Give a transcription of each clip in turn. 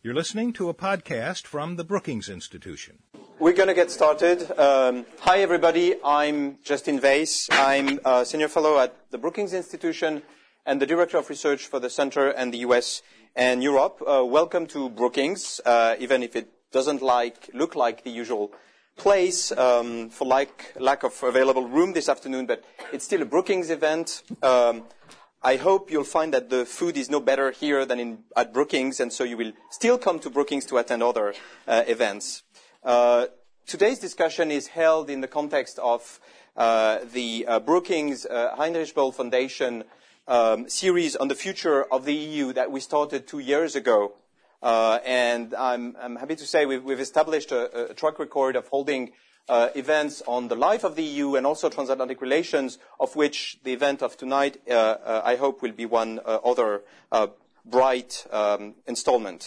You're listening to a podcast from the Brookings Institution. We're going to get started. Hi, everybody. I'm Justin Weiss. I'm a senior fellow at the Brookings Institution and the director of research for the Center and the US and Europe. Welcome to Brookings, even if it doesn't look like the usual place for lack of available room this afternoon, but it's still a Brookings event. I hope you'll find that the food is no better here than at Brookings, and so you will still come to Brookings to attend other events. Today's discussion is held in the context of the Brookings Heinrich Böll Foundation series on the future of the EU that we started 2 years ago. And I'm happy to say we've established a track record of holding events on the life of the EU and also transatlantic relations, of which the event of tonight, I hope, will be one other bright installment.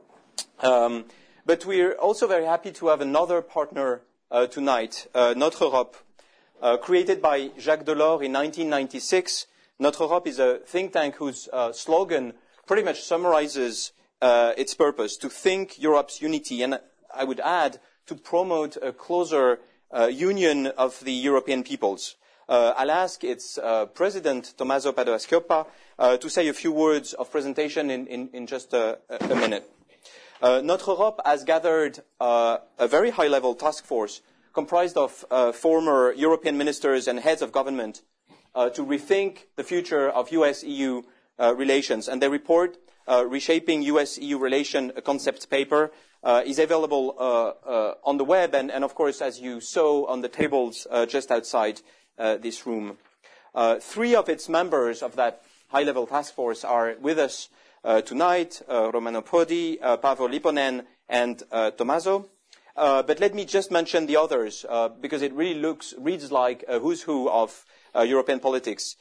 But we're also very happy to have another partner tonight, Notre Europe, created by Jacques Delors in 1996. Notre Europe is a think tank whose slogan pretty much summarizes its purpose: to think Europe's unity, and I would add, to promote a closer union of the European peoples. I'll ask its president, Tommaso Padoa-Schioppa, to say a few words of presentation in just a minute. Notre Europe has gathered a very high-level task force comprised of former European ministers and heads of government to rethink the future of US-EU relations. And their report, Reshaping US-EU Relation, a concept paper, is available on the web and, of course, as you saw on the tables just outside this room. Three of its members of that high-level task force are with us tonight, Romano Prodi, Paavo Lipponen, and Tommaso. But let me just mention the others, because it really reads like a who's who of European politics.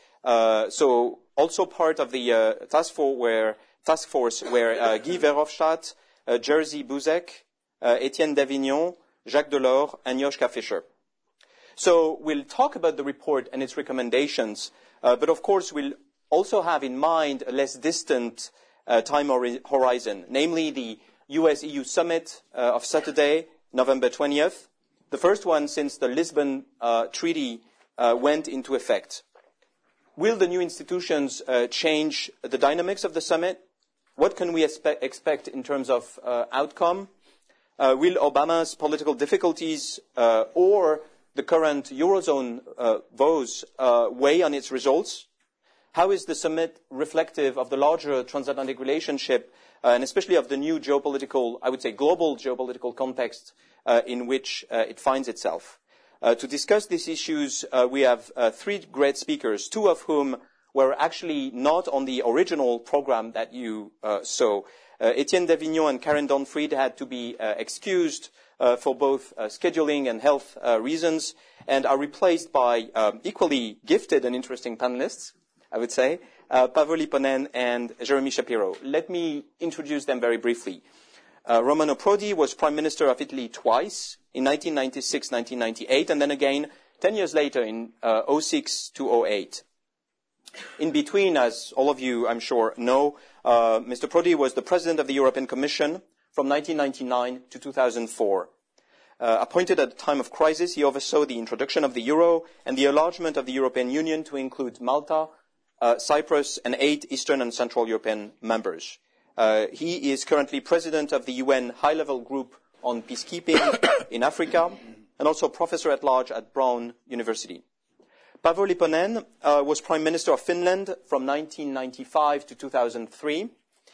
So also part of the task force were Guy Verhofstadt, Jerzy Buzek, Etienne Davignon, Jacques Delors, and Joschka Fischer. So we'll talk about the report and its recommendations, but of course we'll also have in mind a less distant time horizon, namely the US-EU summit of Saturday, November 20th, the first one since the Lisbon Treaty went into effect. Will the new institutions change the dynamics of the summit? What can we expect in terms of outcome? Will Obama's political difficulties or the current Eurozone woes weigh on its results? How is the summit reflective of the larger transatlantic relationship and especially of the new geopolitical, I would say global geopolitical context in which it finds itself? To discuss these issues, we have three great speakers, two of whom were actually not on the original program that you saw. Etienne Davignon and Karen Donfried had to be excused for both scheduling and health reasons, and are replaced by equally gifted and interesting panelists, I would say, Paavo Lipponen and Jeremy Shapiro. Let me introduce them very briefly. Romano Prodi was Prime Minister of Italy twice, in 1996, 1998, and then again 10 years later in 06 to 08. In between, as all of you, I'm sure, know, Mr. Prodi was the President of the European Commission from 1999 to 2004. Appointed at a time of crisis, he oversaw the introduction of the euro and the enlargement of the European Union to include Malta, Cyprus, and 8 Eastern and Central European members. He is currently President of the UN High-Level Group on Peacekeeping in Africa, and also Professor at Large at Brown University. Paavo Lipponen was Prime Minister of Finland from 1995 to 2003,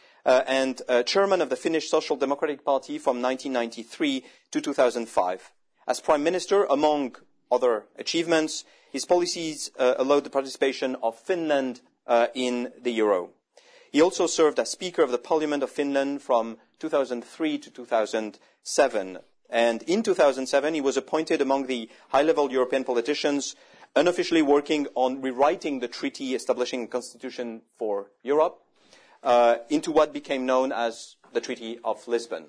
and Chairman of the Finnish Social Democratic Party from 1993 to 2005. As Prime Minister, among other achievements, his policies allowed the participation of Finland in the euro. He also served as Speaker of the Parliament of Finland from 2003 to 2007. And in 2007, he was appointed among the high-level European politicians unofficially working on rewriting the treaty establishing a constitution for Europe into what became known as the Treaty of Lisbon.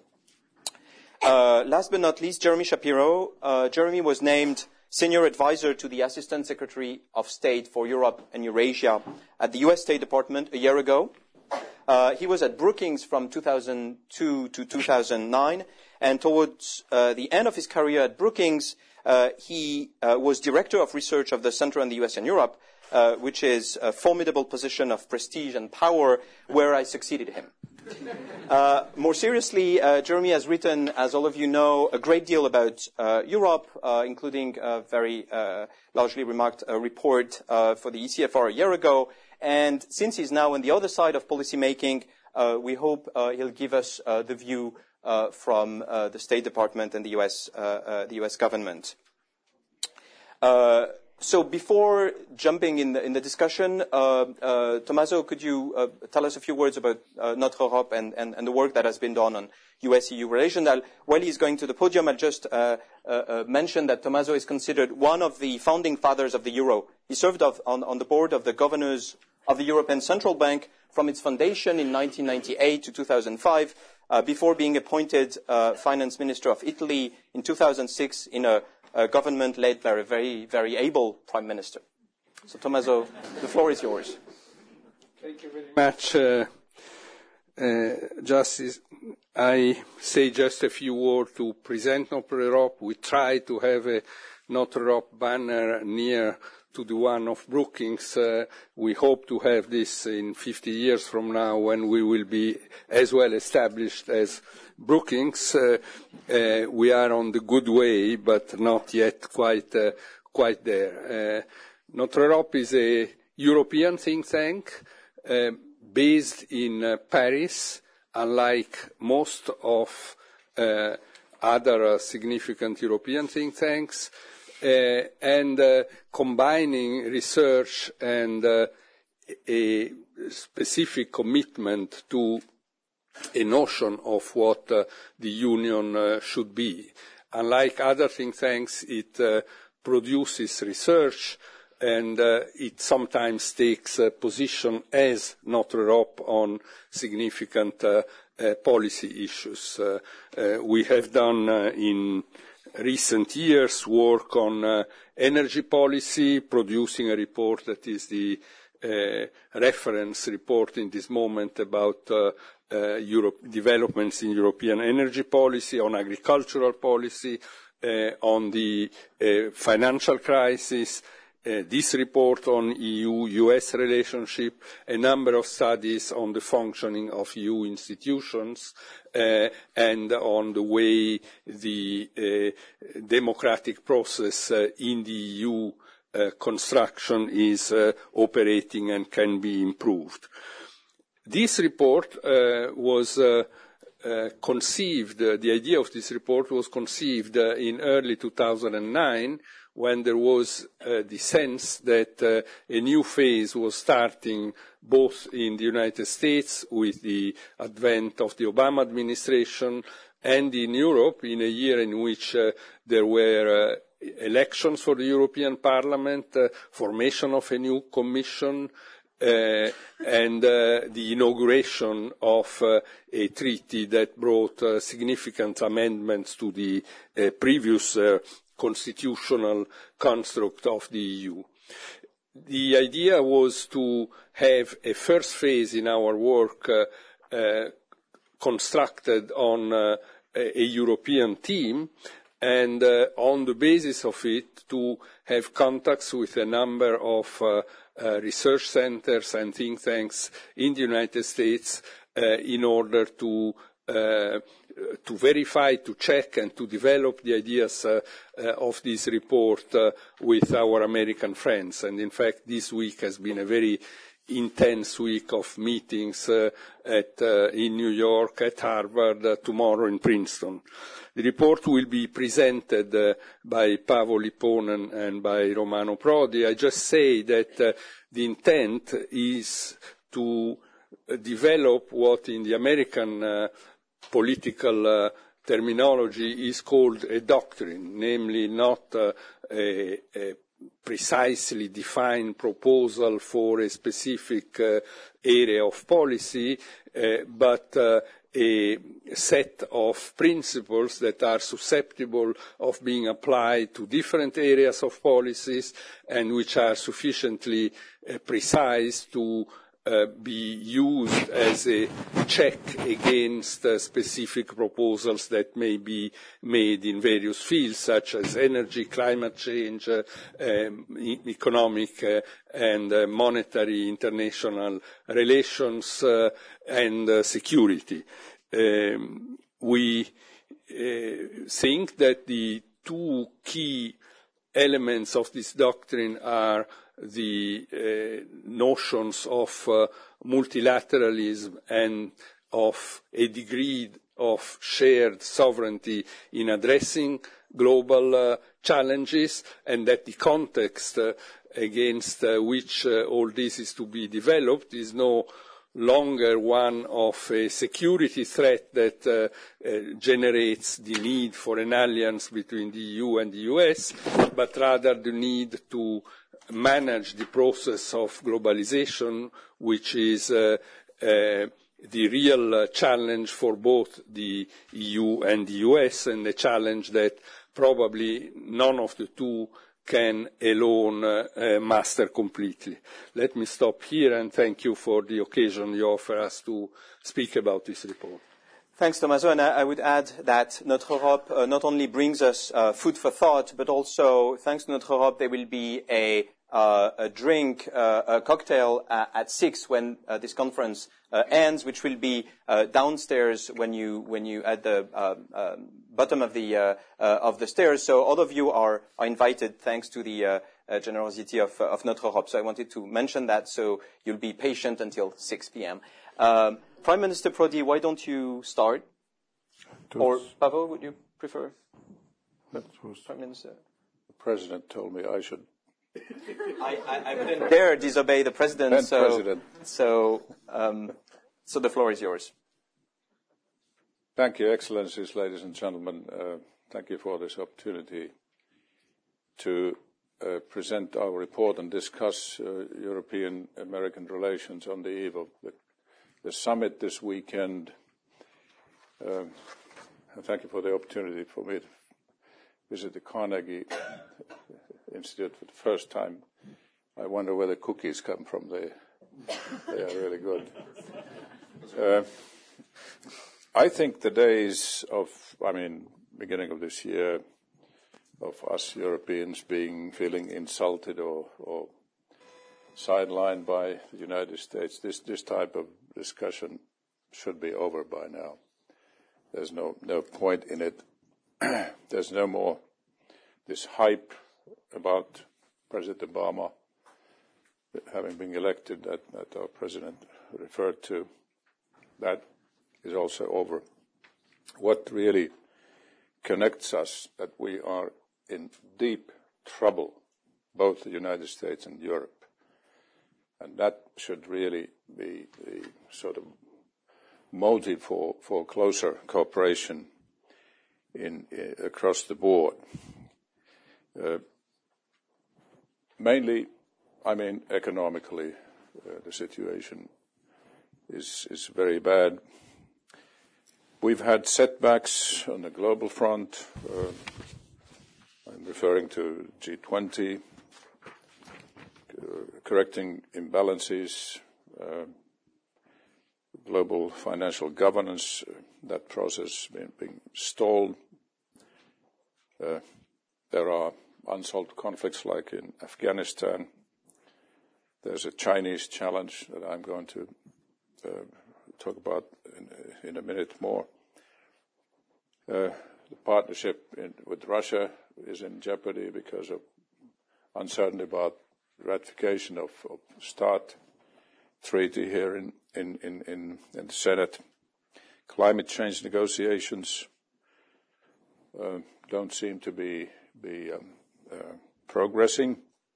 Last but not least, Jeremy Shapiro. Jeremy was named Senior Advisor to the Assistant Secretary of State for Europe and Eurasia at the US State Department a year ago. He was at Brookings from 2002 to 2009, and towards the end of his career at Brookings, he was Director of Research of the Center on the US and Europe, which is a formidable position of prestige and power, where I succeeded him. More seriously, Jeremy has written, as all of you know, a great deal about Europe, including a very largely remarked report for the ECFR a year ago. And since he's now on the other side of policy making, we hope he'll give us the view from the State Department and the US government. So before jumping in the discussion, Tommaso, could you tell us a few words about Notre Europe and the work that has been done on US-EU relations? While he's going to the podium, I'll just mention that Tommaso is considered one of the founding fathers of the euro. He served on the board of the governors of the European Central Bank from its foundation in 1998 to 2005, before being appointed finance minister of Italy in 2006 in a government led by a very, very able prime minister. So, Tommaso, the floor is yours. Thank you very much, Justice. I say just a few words to present Notre Europe. We try to have a Notre Europe banner near to the one of Brookings. We hope to have this in 50 years from now, when we will be as well established as Brookings. We are on the good way, but not yet quite there. Notre Europe is a European think tank based in Paris, unlike most of other significant European think tanks, and combining research and a specific commitment to a notion of what the Union should be. Unlike other think tanks, it produces research, and it sometimes takes a position as Notre Europe on significant policy issues. We have done in recent years work on energy policy, producing a report that is the reference report in this moment about developments in European energy policy, on agricultural policy, on the financial crisis, this report on EU-US relationship, a number of studies on the functioning of EU institutions, and on the way the democratic process in the EU construction is operating and can be improved. This report was conceived, the idea of this report was conceived in early 2009, when there was the sense that a new phase was starting both in the United States with the advent of the Obama administration, and in Europe in a year in which there were elections for the European Parliament, formation of a new Commission, and the inauguration of a treaty that brought significant amendments to the previous constitutional construct of the EU. The idea was to have a first phase in our work constructed on a European theme, and on the basis of it to have contacts with a number of research centers and think tanks in the United States in order to verify, to check, and to develop the ideas of this report with our American friends. And in fact, this week has been a very intense week of meetings in New York, at Harvard, tomorrow in Princeton. The report will be presented by Paavo Lipponen and by Romano Prodi. I just say that the intent is to develop what in the American political terminology is called a doctrine, namely not a precisely defined proposal for a specific area of policy, but a set of principles that are susceptible of being applied to different areas of policies, and which are sufficiently precise to be used as a check against specific proposals that may be made in various fields, such as energy, climate change, economic and monetary international relations, and security. We think that the two key elements of this doctrine are the notions of multilateralism and of a degree of shared sovereignty in addressing global challenges, and that the context against which all this is to be developed is no longer one of a security threat that generates the need for an alliance between the EU and the US, but rather the need to manage the process of globalization, which is the real challenge for both the EU and the US, and a challenge that probably none of the two can alone master completely. Let me stop here and thank you for the occasion you offer us to speak about this report. Thanks, Tommaso. And I would add that Notre Europe not only brings us food for thought, but also, thanks to Notre Europe, there will be a drink, a cocktail at 6 when this conference ends, which will be downstairs when you at the bottom of the stairs. So all of you are invited, thanks to the generosity of Notre Europe. So I wanted to mention that, so you'll be patient until 6 p.m. Prime Minister Prodi, why don't you start? Or Pavel, would you prefer? Prime Minister. The President told me I should. I wouldn't dare disobey the President. So the floor is yours. Thank you, Excellencies, ladies and gentlemen. Thank you for this opportunity to present our report and discuss European-American relations on the eve of the summit this weekend. Thank you for the opportunity for me to visit the Carnegie Institute for the first time. I wonder where the cookies come from. They are really good. I think the days of, beginning of this year, of us Europeans feeling insulted or sidelined by the United States, this type of discussion should be over by now. There's no point in it. There's no more this hype about President Obama having been elected that our President referred to. That is also over. What really connects us, that we are in deep trouble, both the United States and Europe. And that should really be the sort of motive for closer cooperation across the board. Mainly, economically, the situation is very bad. We've had setbacks on the global front. I'm referring to G20, correcting imbalances, global financial governance, that process being stalled. There are unsolved conflicts like in Afghanistan. There's a Chinese challenge that I'm going to talk about in a minute more. The partnership with Russia is in jeopardy because of uncertainty about ratification of START treaty here in the Senate. Climate change negotiations don't seem to be progressing.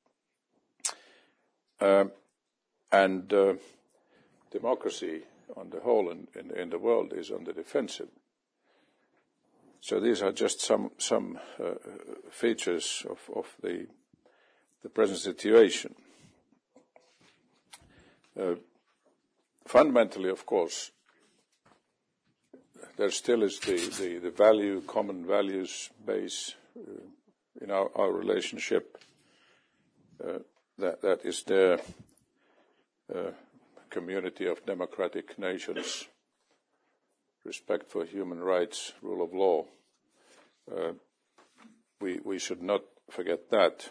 And democracy on the whole in the world is on the defensive. So these are just some features of the present situation. Fundamentally, of course, there still is the common values base in our relationship that is there. community of democratic nations, respect for human rights, rule of law. We should not forget that.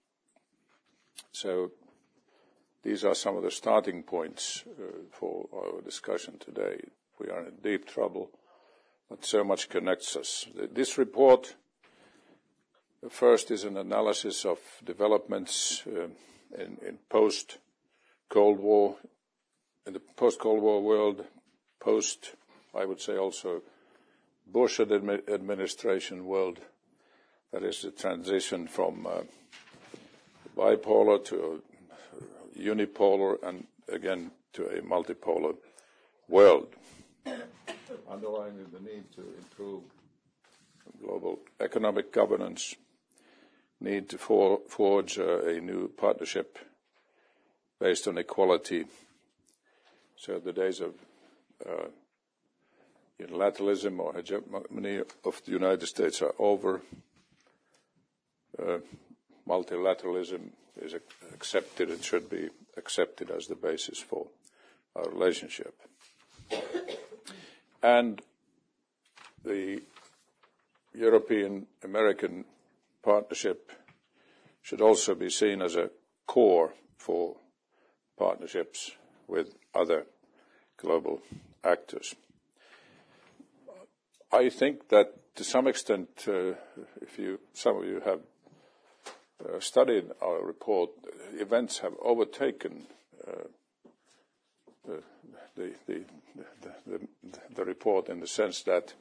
So these are some of the starting points for our discussion today. We are in deep trouble, but so much connects us. This report, first, is an analysis of developments in post-Cold War, in the post-Cold War world, I would say also, Bush administration world. That is the transition from bipolar to unipolar and again to a multipolar world, underlining the need to improve global economic governance, need to forge a new partnership based on equality. So the days of unilateralism or hegemony of the United States are over. Multilateralism is accepted and should be accepted as the basis for our relationship. And the European-American partnership should also be seen as a core for partnerships with other global actors. I think that to some extent, some of you have studied our report, events have overtaken the report in the sense that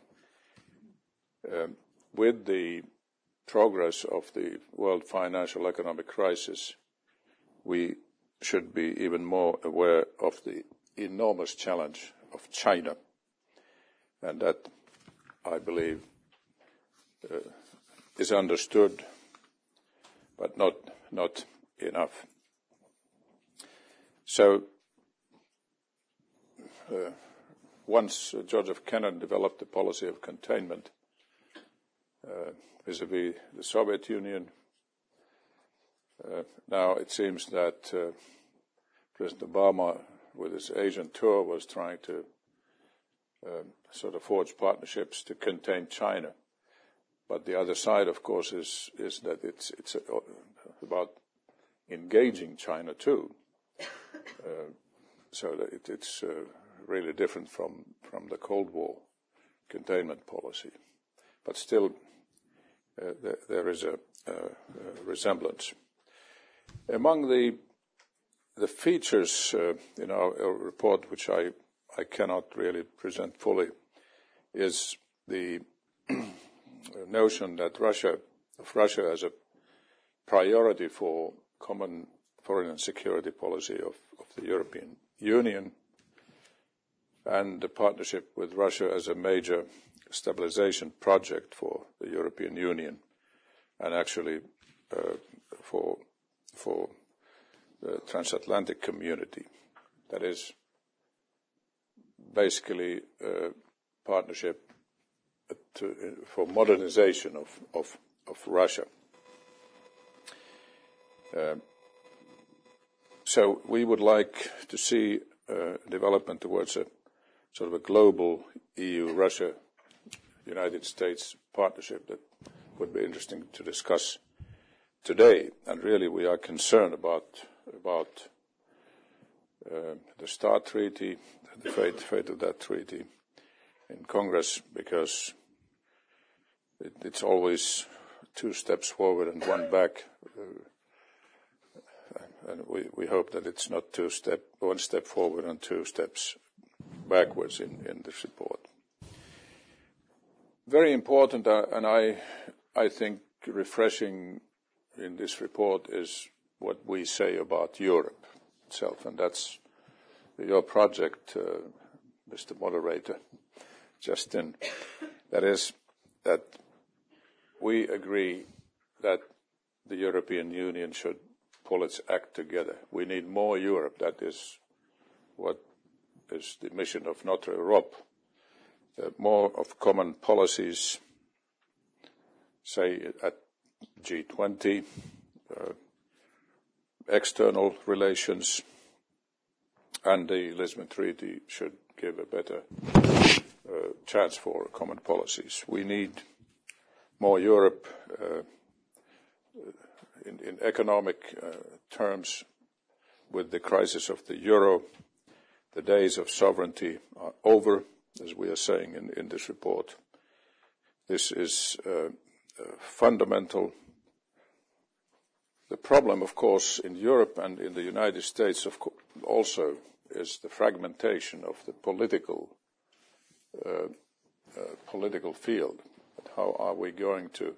with the progress of the world financial economic crisis, we should be even more aware of the enormous challenge of China, and that, I believe, is understood, but not enough. So, once George F. Kennan developed a policy of containment vis-à-vis the Soviet Union, now it seems that President Obama, with his Asian tour, was trying to sort of forge partnerships to contain China. But the other side, of course, is that it's about engaging China too. So that it's really different from the Cold War containment policy. But still, there is a resemblance. Among the features in our report, which I cannot really present fully, is the notion that Russia as a priority for common foreign and security policy of the European Union, and the partnership with Russia as a major stabilization project for the European Union, and actually for the transatlantic community. That is basically a partnership for modernization of Russia. So we would like to see development towards a sort of a global EU-Russia United States partnership that would be interesting to discuss today. And really we are concerned about the START Treaty, the fate of that treaty in Congress, because it's always 2 steps forward and 1 back. And we hope that it's not 1 step forward and 2 steps backwards in this report. Very important, and I think refreshing in this report is what we say about Europe itself, and that's your project, Mr. Moderator, Justin. That is that we agree that the European Union should pull its act together. We need more Europe. That is what is the mission of Notre Europe. More of common policies, say at G20, external relations, and the Lisbon Treaty should give a better chance for common policies. We need more Europe in economic terms. With the crisis of the euro, the days of sovereignty are over, as we are saying in this report. This is fundamental. The problem, of course, in Europe and in the United States also is the fragmentation of the political field. How are we going to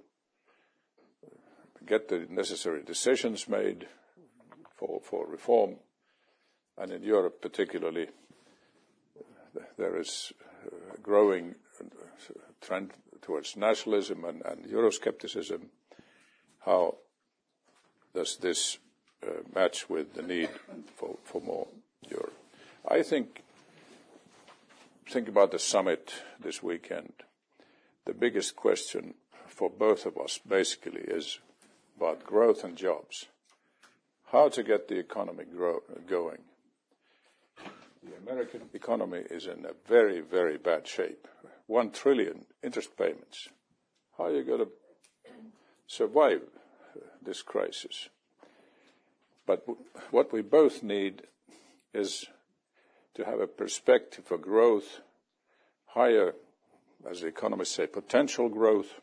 get the necessary decisions made for reform? And in Europe particularly, there is a growing trend towards nationalism and Euroscepticism. How does this match with the need for more Europe? I think about the summit this weekend. The biggest question for both of us basically is about growth and jobs. How to get the economy going. The American economy is in a very, very bad shape. 1 trillion interest payments. How are you going to survive this crisis? But what we both need is to have a perspective for growth, higher, as the economists say, potential growth,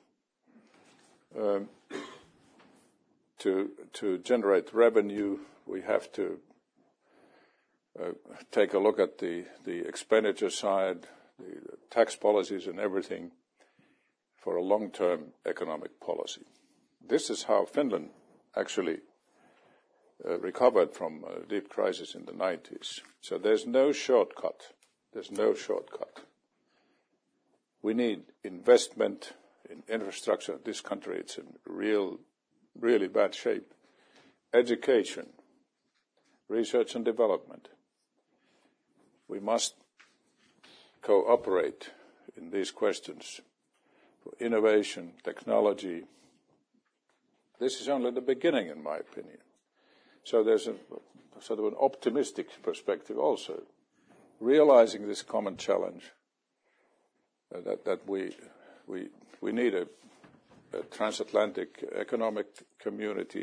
to generate revenue. We have to take a look at the expenditure side, the tax policies and everything for a long-term economic policy. This is how Finland actually recovered from a deep crisis in the 90s. So there's no shortcut. There's no shortcut. We need investment in infrastructure. This country, it's in really bad shape. Education, research and development. We must cooperate in these questions for innovation, technology. This is only the beginning, in my opinion. So there's a sort of an optimistic perspective also, realizing this common challenge that we need a transatlantic economic community,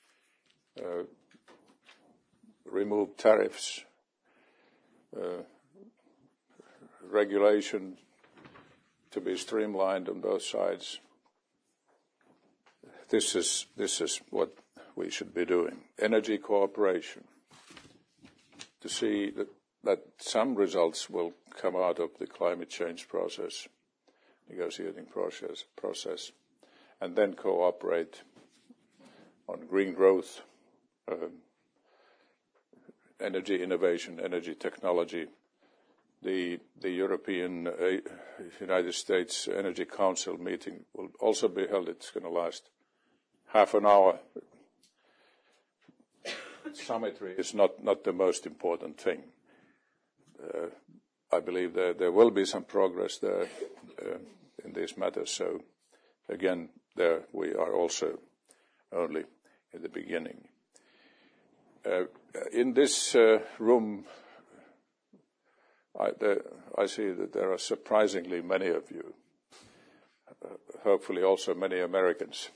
remove tariffs, regulation to be streamlined on both sides. This is what we should be doing. Energy cooperation, to see that some results will come out of the climate change process, negotiating process, and then cooperate on green growth, energy innovation, energy technology. The European United States Energy Council meeting will also be held. It's going to last half an hour. Summitry is not the most important thing. I believe there will be some progress there in these matters. So, again, there we are also only in the beginning. In this room, I see that there are surprisingly many of you, hopefully also many Americans.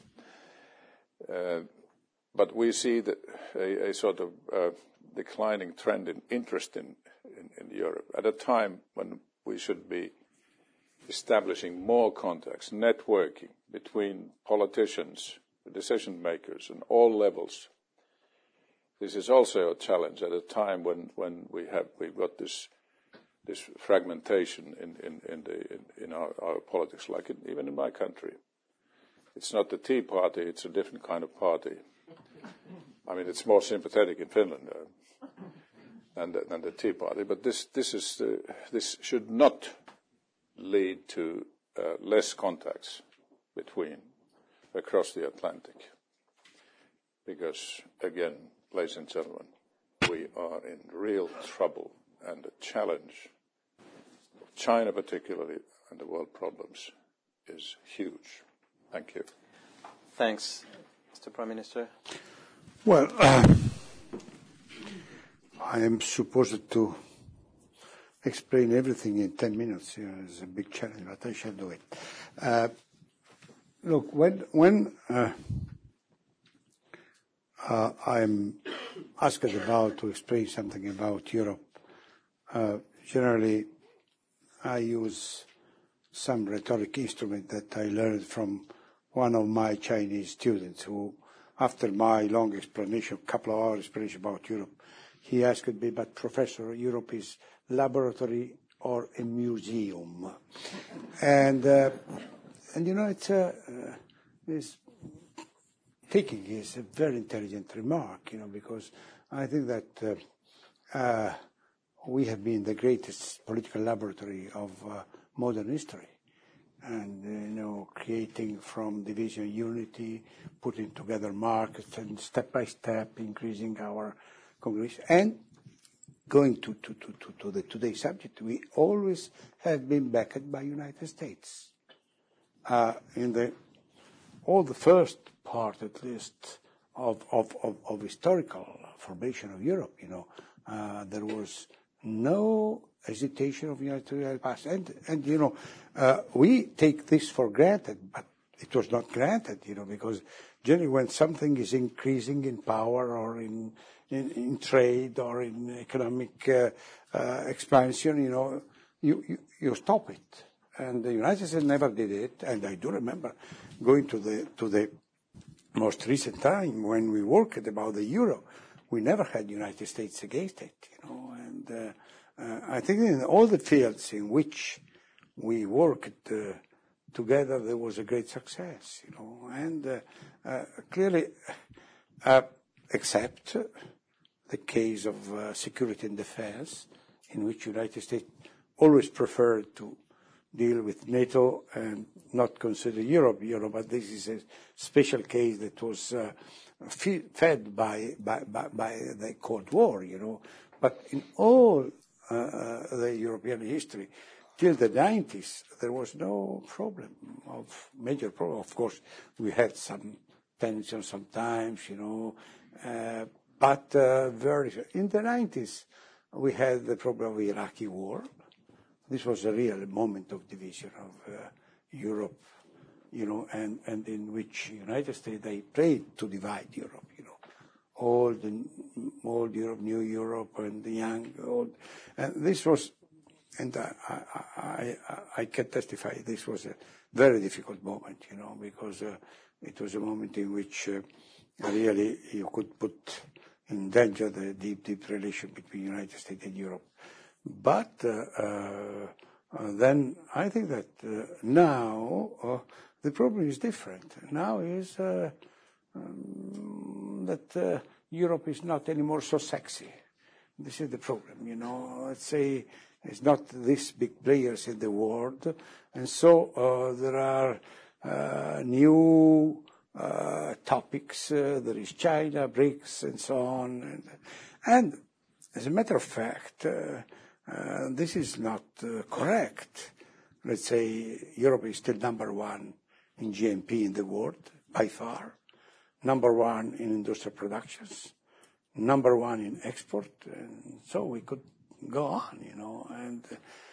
But we see that a sort of declining trend in interest in Europe at a time when we should be establishing more contacts, networking between politicians, decision makers, and all levels. This is also a challenge at a time when we've got this fragmentation in our politics, like even in my country. It's not the Tea Party; it's a different kind of party. I mean, it's more sympathetic in Finland than the Tea Party. But this should not lead to less contacts across the Atlantic, because again, ladies and gentlemen, we are in real trouble, and the challenge of China particularly and the world problems is huge. Thank you. Thanks, Mr. Prime Minister. Well, I am supposed to explain everything in 10 minutes. It's a big challenge, but I shall do it. Look, when I'm asked to explain something about Europe, generally I use some rhetoric instrument that I learned from one of my Chinese students who, after my long explanation, couple of hours explanation about Europe, he asked me, but Professor, Europe is laboratory or a museum? And you know, this thinking is a very intelligent remark, you know, because I think that we have been the greatest political laboratory of modern history. And, you know, creating from division unity, putting together markets, and step by step increasing our congregation. And going to the today's subject, we always have been backed by United States. In all the first part, at least, of historical formation of Europe, you know, there was no hesitation of United States past. And you know, we take this for granted, but it was not granted, you know, because generally when something is increasing in power or in trade or in economic expansion, you know, you stop it. And the United States never did it. And I do remember going to the most recent time when we worked about the euro, we never had United States against it, you know. And I think in all the fields in which we worked together, there was a great success, you know. And clearly, except the case of security and defense, in which United States always preferred to deal with NATO and not consider Europe, but this is a special case that was fed by the Cold War, you know. But in all the European history, till the 90s, there was no major problem. Of course, we had some tension sometimes, you know, but in the 90s, we had the problem of the Iraqi war. This was a real moment of division of Europe, you know, and in which United States, they played to divide Europe, you know. Old Europe, new Europe, and the young, old. And this was, and I can testify, this was a very difficult moment, you know, because it was a moment in which really you could put in danger the deep relation between the United States and Europe. But then I think that now the problem is different. Now is that Europe is not anymore so sexy. This is the problem, you know. Let's say it's not these big players in the world, and so there are new topics. There is China, BRICS, and so on. And as a matter of fact, this is not correct. Let's say Europe is still number one in GNP in the world, by far. Number one in industrial productions, number one in export, and so we could go on, you know. And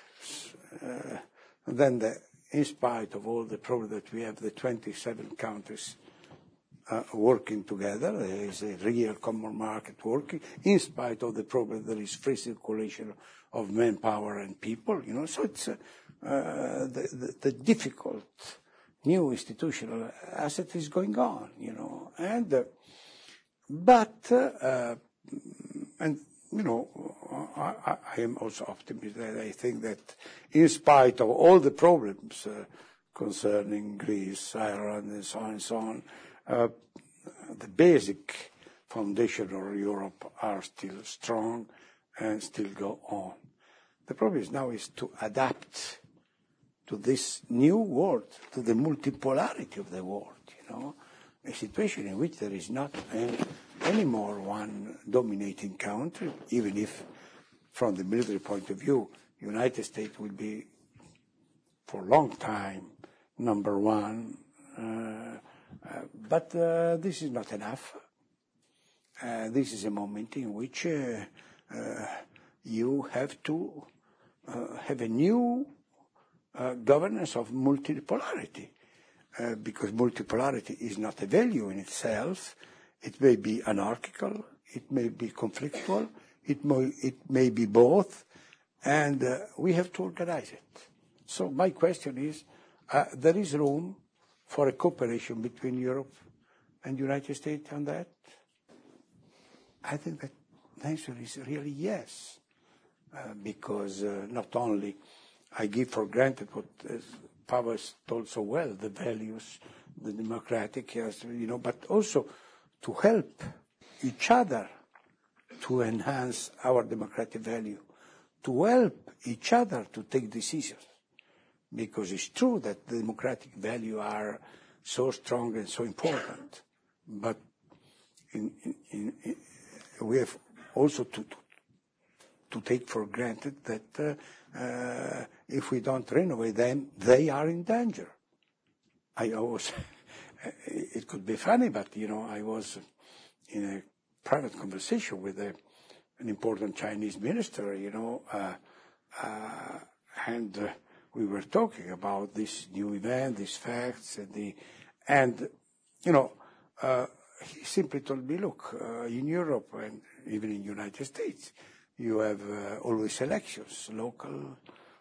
then, in spite of all the problems that we have, the 27 countries working together, there is a real common market working. In spite of the problem, there is free circulation of manpower and people, you know. So it's the difficult new institutional asset is going on, you know. And and you know, I am also optimistic that I think that in spite of all the problems concerning Greece, Ireland, and so on, the basic foundation of Europe are still strong and still go on. The problem is now to adapt to this new world, to the multipolarity of the world, you know, a situation in which there is not any more one dominating country, even if from the military point of view, United States will be for a long time number one, but this is not enough. This is a moment in which you have to have a new governance of multipolarity, because multipolarity is not a value in itself. It may be anarchical, it may be conflictual, it may be both, and we have to organize it. So my question is, there is room for a cooperation between Europe and the United States on that? I think that the answer is really yes, because not only I give for granted what Pavel told so well, the values, the democratic, but also to help each other to enhance our democratic value, to help each other to take decisions. Because it's true that the democratic values are so strong and so important, but we have also to take for granted that if we don't renovate them, they are in danger. It could be funny, but I was in a private conversation with an important Chinese minister, and we were talking about this new event, these facts, and he simply told me, look, in Europe and even in the United States, you have always elections, local,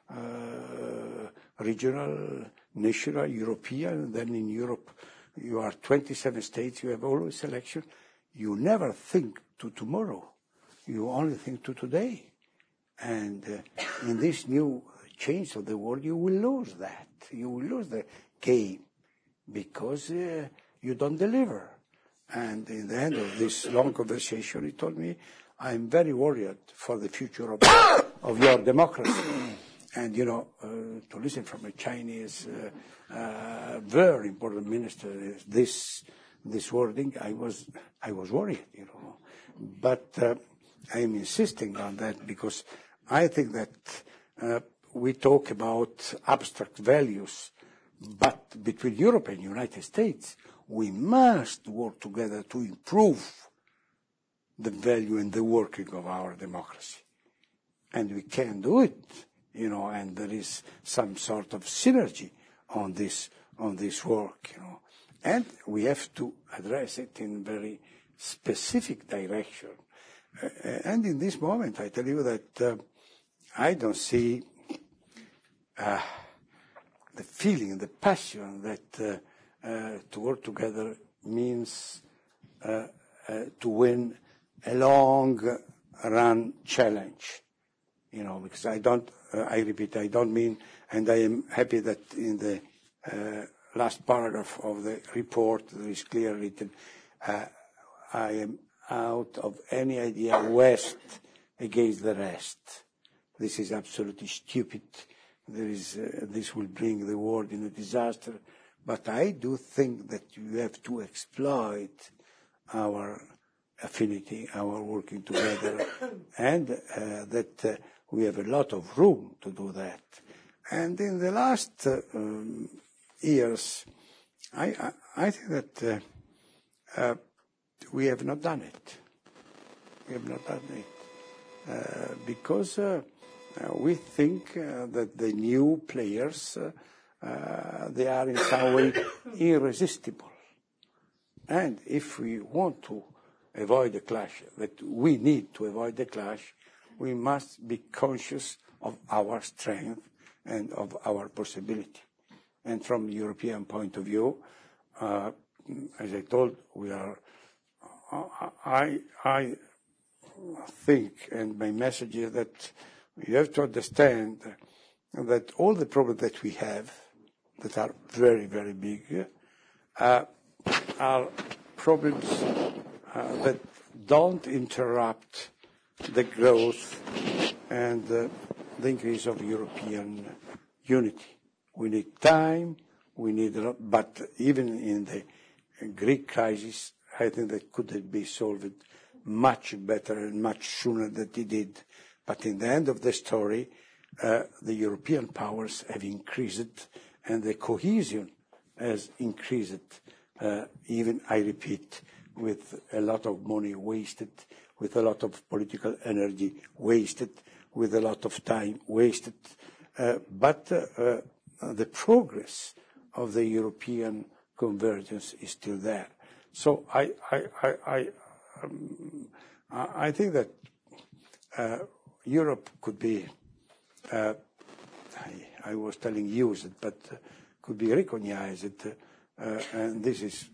regional, national, European. Then in Europe, you are 27 states, you have always elections. You never think to tomorrow. You only think to today. And in this new change of the world, you will lose that. You will lose the game because you don't deliver. And in the end of this long conversation, he told me, I'm very worried for the future of your democracy. And, to listen from a Chinese, very important minister, this wording, I was worried, But I'm insisting on that because I think that we talk about abstract values, but between Europe and the United States, we must work together to improve the value and the working of our democracy. And we can do it, and there is some sort of synergy on this work, And we have to address it in very specific direction. And in this moment, I tell you that I don't see the feeling, the passion that to work together means to win a long-run challenge. Because I repeat, I don't mean, and I am happy that in the last paragraph of the report there is clearly written, I am out of any idea West against the rest. This is absolutely stupid. This will bring the world in a disaster. But I do think that you have to exploit our affinity, our working together, and that we have a lot of room to do that. And in the last years, I think that we have not done it. We have not done it because we think that the new players they are in some way irresistible. And if we want to avoid the clash, that we need to avoid the clash, we must be conscious of our strength and of our possibility. And from the European point of view, as I told, I think, and my message is that you have to understand that all the problems that we have, that are very, very big, are problems that don't interrupt the growth and the increase of European unity. We need time, but even in the Greek crisis, I think that could be solved much better and much sooner than it did. But in the end of the story, the European powers have increased and the cohesion has increased, even, I repeat, with a lot of money wasted with a lot of political energy wasted, with a lot of time wasted. But the progress of the European convergence is still there. So I think that Europe could be, I was telling you, but could be recognized, and this is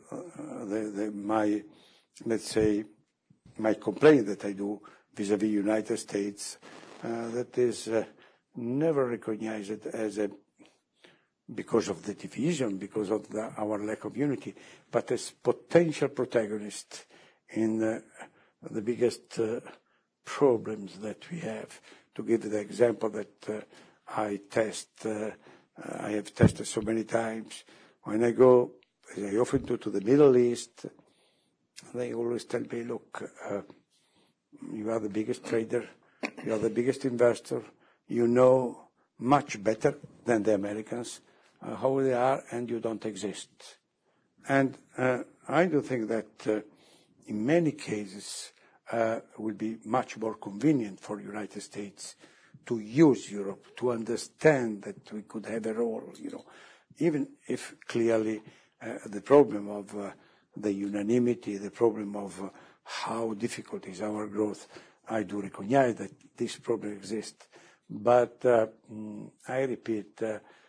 my, let's say, my complaint that I do vis-à-vis United States, that is never recognized as a, because of the division, because of our lack of unity, but as potential protagonist in the biggest problems that we have. To give the example that I have tested so many times, when I go, as I often do, to the Middle East, they always tell me, look, you are the biggest trader, you are the biggest investor, you know much better than the Americans how they are, and you don't exist. And I do think that in many cases it will be much more convenient for the United States to use Europe, to understand that we could have a role, even if clearly the problem of the unanimity, the problem of how difficult is our growth, I do recognize that this problem exists. But I repeat,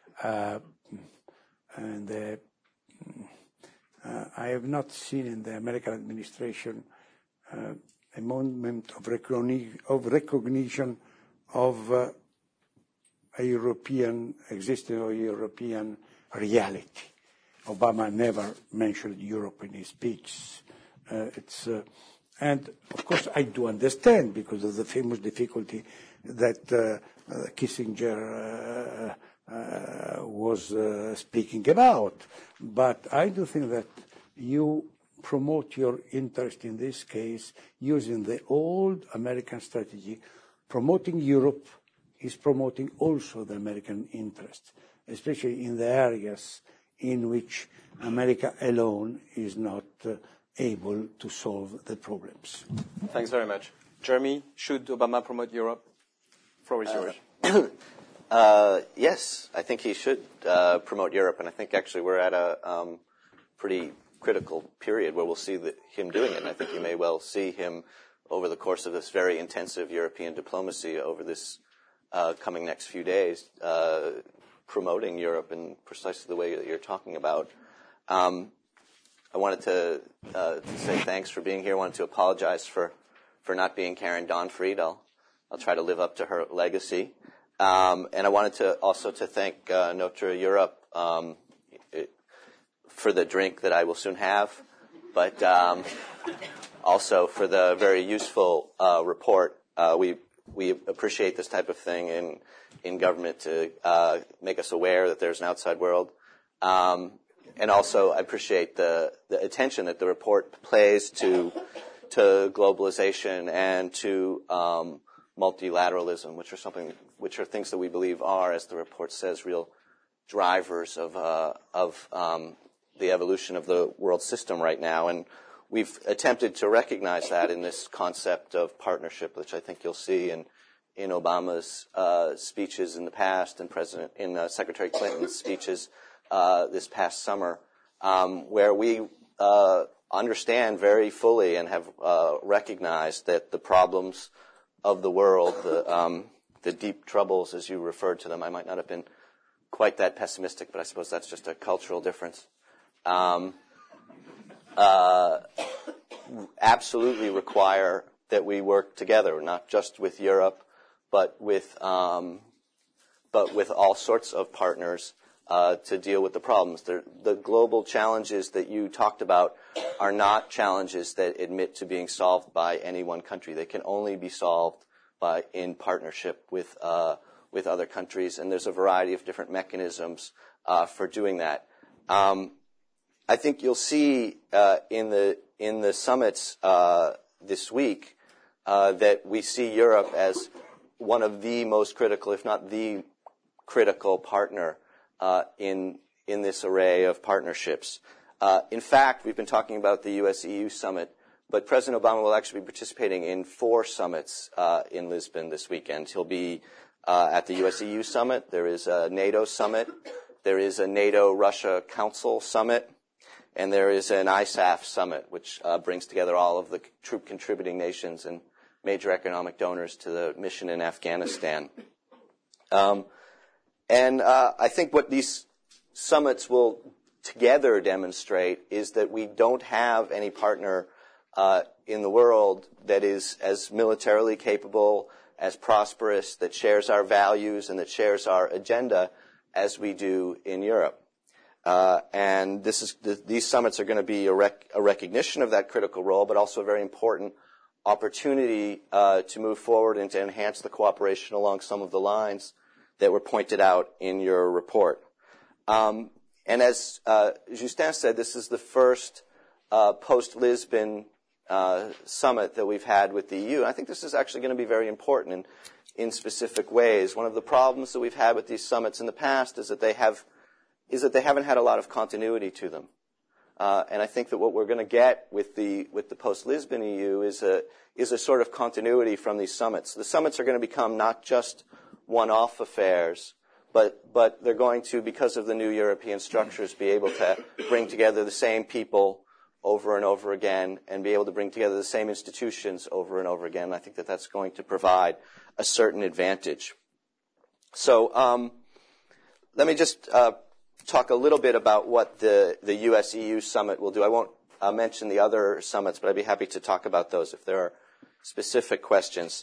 and I have not seen in the American administration a moment of recognition of a European existing or European reality. Obama never mentioned Europe in his speech. And of course I do understand, because of the famous difficulty that Kissinger was speaking about. But I do think that you promote your interest in this case using the old American strategy. Promoting Europe is promoting also the American interest, especially in the areas in which America alone is not able to solve the problems. Thanks very much. Jeremy, should Obama promote Europe? Floor is yours. Yes, I think he should promote Europe, and I think actually we're at a pretty critical period where we'll see him doing it. And I think you may well see him over the course of this very intensive European diplomacy over this coming next few days, promoting Europe in precisely the way that you're talking about. I wanted to say thanks for being here. I wanted to apologize for not being Karen Donfried. I'll try to live up to her legacy. And I wanted to also to thank Notre Europe for the drink that I will soon have, but also for the very useful report. We appreciate this type of thing in government to make us aware that there's an outside world. And also I appreciate the attention that the report plays to globalization and to multilateralism, which are things that we believe are, as the report says, real drivers of the evolution of the world system right now. And we've attempted to recognize that in this concept of partnership, which I think you'll see in Obama's speeches in the past and Secretary Clinton's speeches this past summer, where we understand very fully and have recognized that the problems of the world, the deep troubles, as you referred to them, I might not have been quite that pessimistic, but I suppose that's just a cultural difference, absolutely require that we work together, not just with Europe, but with all sorts of partners to deal with the problems. The global challenges that you talked about are not challenges that admit to being solved by any one country. They can only be solved in partnership with other countries, and there's a variety of different mechanisms for doing that. I think you'll see in the summits this week that we see Europe as one of the most critical, if not the critical partner in this array of partnerships. In fact, we've been talking about the U.S.-EU summit, but President Obama will actually be participating in 4 summits in Lisbon this weekend. He'll be at the US-EU summit. There is a NATO summit. There is a NATO-Russia Council summit. And there is an ISAF summit, which brings together all of the troop contributing nations and major economic donors to the mission in Afghanistan. And I think what these summits will together demonstrate is that we don't have any partner in the world that is as militarily capable, as prosperous, that shares our values and that shares our agenda as we do in Europe. And these summits are going to be a recognition of that critical role, but also a very important opportunity to move forward and to enhance the cooperation along some of the lines that were pointed out in your report. And as Justin said, this is the first post-Lisbon summit that we've had with the EU. And I think this is actually going to be very important in specific ways. One of the problems that we've had with these summits in the past is that they haven't had a lot of continuity to them. And I think that what we're going to get with the post-Lisbon EU is a sort of continuity from these summits. The summits are going to become not just one-off affairs, but they're going to, because of the new European structures, be able to bring together the same people over and over again and be able to bring together the same institutions over and over again. And I think that that's going to provide a certain advantage. So let me just talk a little bit about what the US-EU summit will do. I won't mention the other summits, but I'd be happy to talk about those if there are specific questions.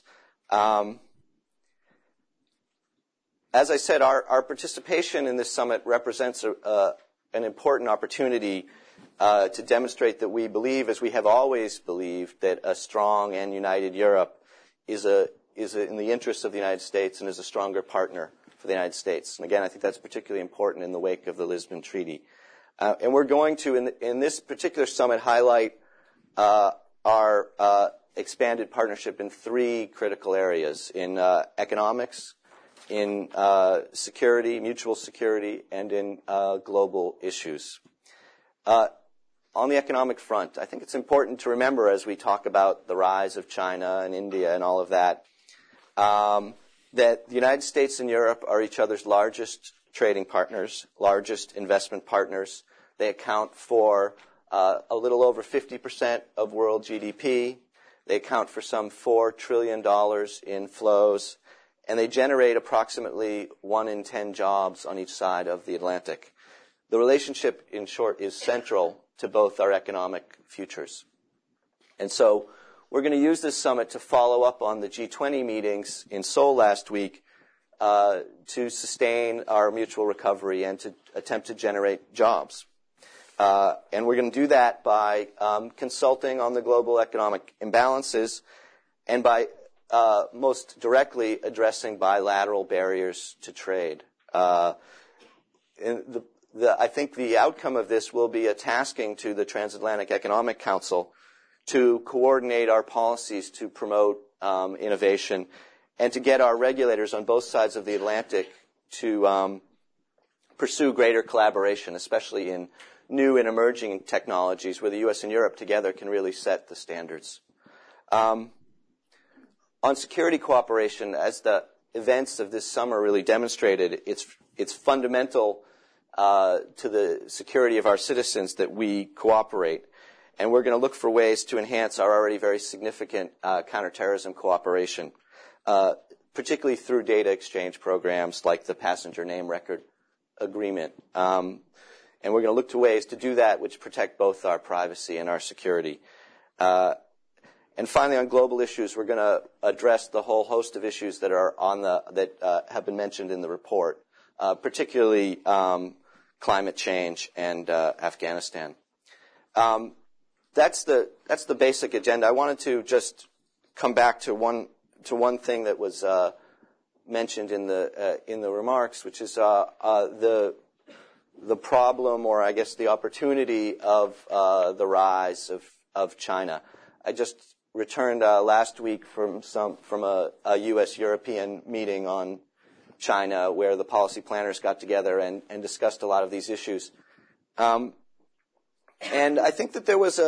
As I said, our participation in this summit represents an important opportunity to demonstrate that we believe, as we have always believed, that a strong and united Europe is in the interests of the United States and is a stronger partner for the United States. And again, I think that's particularly important in the wake of the Lisbon Treaty. And we're going to, in this particular summit, highlight our expanded partnership in 3 critical areas: in economics, in security, mutual security, and in global issues. On the economic front, I think it's important to remember, as we talk about the rise of China and India and all of that, that the United States and Europe are each other's largest trading partners, largest investment partners. They account for a little over 50% of world GDP. They account for some $4 trillion in flows, and they generate approximately 1 in 10 jobs on each side of the Atlantic. The relationship, in short, is central to both our economic futures. And so we're going to use this summit to follow up on the G20 meetings in Seoul last week to sustain our mutual recovery and to attempt to generate jobs. And we're going to do that by consulting on the global economic imbalances and by most directly addressing bilateral barriers to trade. I think the outcome of this will be a tasking to the Transatlantic Economic Council to coordinate our policies to promote innovation and to get our regulators on both sides of the Atlantic to pursue greater collaboration, especially in new and emerging technologies where the U.S. and Europe together can really set the standards. On security cooperation, as the events of this summer really demonstrated, it's fundamental to the security of our citizens that we cooperate. And we're going to look for ways to enhance our already very significant counterterrorism cooperation, particularly through data exchange programs like the Passenger Name Record Agreement. And we're going to look to ways to do that which protect both our privacy and our security. And finally, on global issues, we're going to address the whole host of issues that are that have been mentioned in the report, particularly climate change and Afghanistan. That's the basic agenda. I wanted to just come back to one thing that was mentioned in the remarks, which is the problem, or I guess the opportunity of the rise of China. I just returned last week from a U.S.-European meeting on China, where the policy planners got together and discussed a lot of these issues. And I think that there was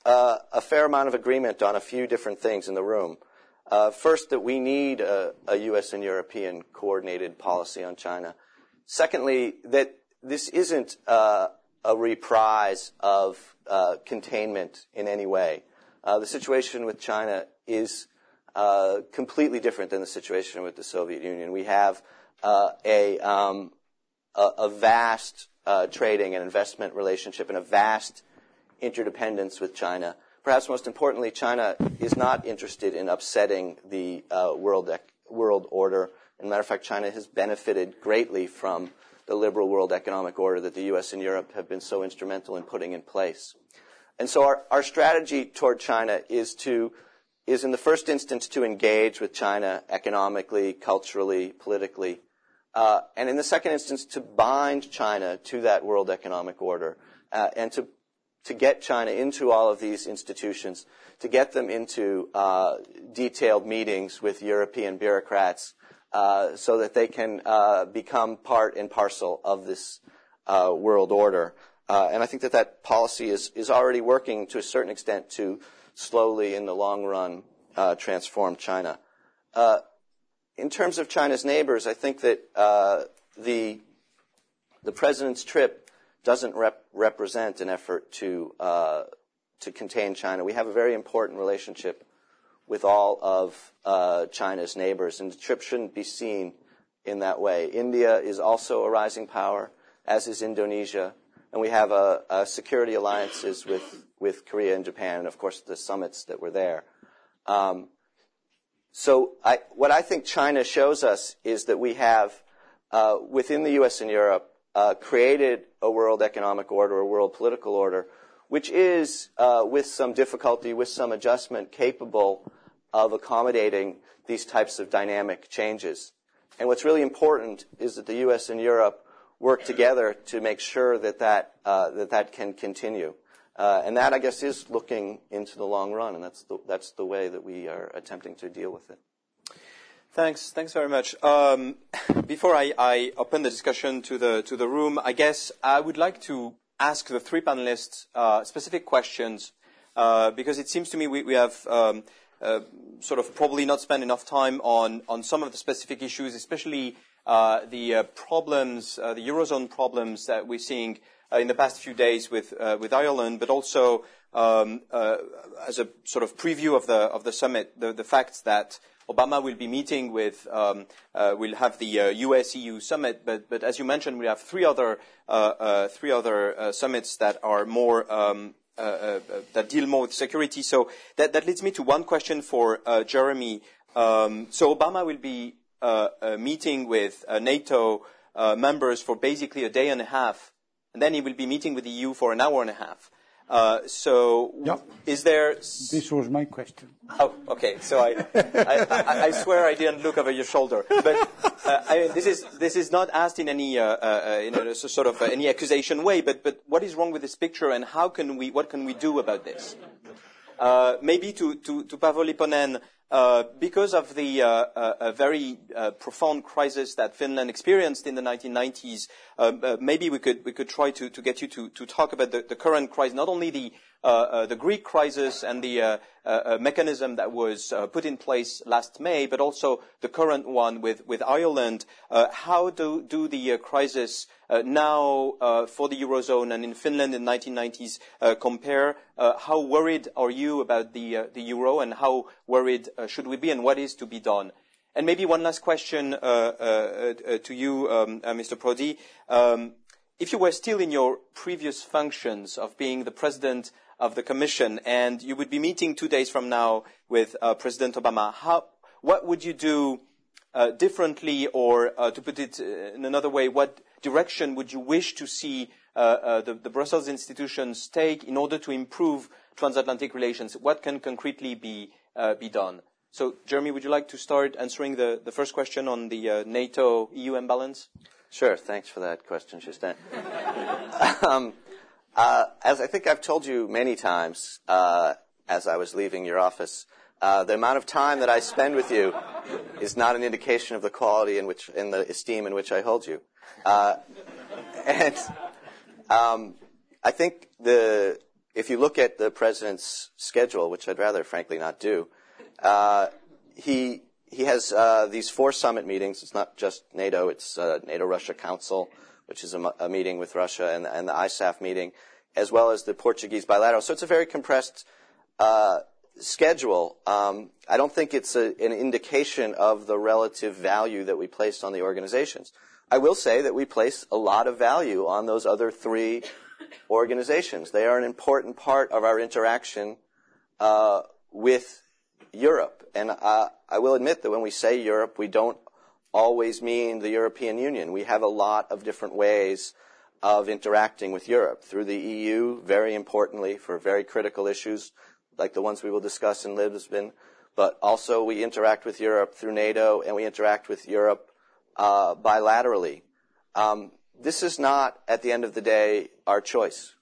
a fair amount of agreement on a few different things in the room. First, that we need a U.S. and European coordinated policy on China. Secondly, that this isn't a reprise of containment in any way. The situation with China is completely different than the situation with the Soviet Union. We have a vast trading and investment relationship and a vast interdependence with China. Perhaps most importantly, China is not interested in upsetting the world order. As a matter of fact, China has benefited greatly from the liberal world economic order that the U.S. and Europe have been so instrumental in putting in place. And so our strategy toward China is in the first instance to engage with China economically, culturally, politically, and in the second instance to bind China to that world economic order and to get China into all of these institutions, to get them into detailed meetings with European bureaucrats so that they can become part and parcel of this world order. And I think that policy is already working to a certain extent to slowly, in the long run, transform China. In terms of China's neighbors, I think that the president's trip doesn't represent an effort to contain China. We have a very important relationship with all of China's neighbors, and the trip shouldn't be seen in that way. India is also a rising power, as is Indonesia, and we have security alliances with Korea and Japan, and of course the summits that were there. So what I think China shows us is that we have, within the U.S. and Europe, created a world economic order, a world political order, which is, with some difficulty, with some adjustment, capable of accommodating these types of dynamic changes. And what's really important is that the U.S. and Europe work together to make sure that can continue. And that, I guess, is looking into the long run, and that's the way that we are attempting to deal with it. Thanks very much. Before I open the discussion to the room, I guess I would like to ask the three panelists specific questions because it seems to me we have sort of probably not spent enough time on some of the specific issues, especially the problems, the Eurozone problems that we're seeing in the past few days with Ireland, but also as a sort of preview of the summit, the fact that Obama will be meeting with, we'll have the US-EU summit, but as you mentioned, we have three other summits that are more that deal more with security. So that leads me to one question for Jeremy. So Obama will be meeting with NATO members for basically a day and a half, and then he will be meeting with the EU for an hour and a half. Is there? This was my question. Oh, okay. So I swear I didn't look over your shoulder. But this is not asked in any sort of any accusation way. But what is wrong with this picture, and what can we do about this? Maybe to Paavo Lipponen, because of the very profound crisis that Finland experienced in the 1990s, maybe we could try to get you to talk about the current crisis, not only the Greek crisis and the mechanism that was put in place last May, but also the current one with Ireland. How do the crisis now for the Eurozone and in Finland in the 1990s compare? How worried are you about the euro, and how worried should we be, and what is to be done? And maybe one last question to you, Mr. Prodi. If you were still in your previous functions of being the president of the Commission, and you would be meeting 2 days from now with President Obama, what would you do differently, or to put it in another way, what direction would you wish to see the Brussels institutions take in order to improve transatlantic relations? What can concretely be done? So, Jeremy, would you like to start answering the first question on the NATO-EU imbalance? Sure. Thanks for that question, Justin. As I think I've told you many times as I was leaving your office, the amount of time that I spend with you is not an indication of the quality in the esteem in which I hold you. And I think if you look at the president's schedule, which I'd rather, frankly, not do, he has these 4 summit meetings. It's not just NATO. It's NATO-Russia Council, which is a meeting with Russia, and the ISAF meeting, as well as the Portuguese bilateral. So it's a very compressed schedule. I don't think it's an indication of the relative value that we place on the organizations. I will say that we place a lot of value on those other 3 organizations. They are an important part of our interaction with Europe. And I will admit that when we say Europe, we don't always mean the European Union. We have a lot of different ways of interacting with Europe. Through the EU, very importantly, for very critical issues like the ones we will discuss in Lisbon. But also we interact with Europe through NATO, and we interact with Europe bilaterally. This is not, at the end of the day, our choice.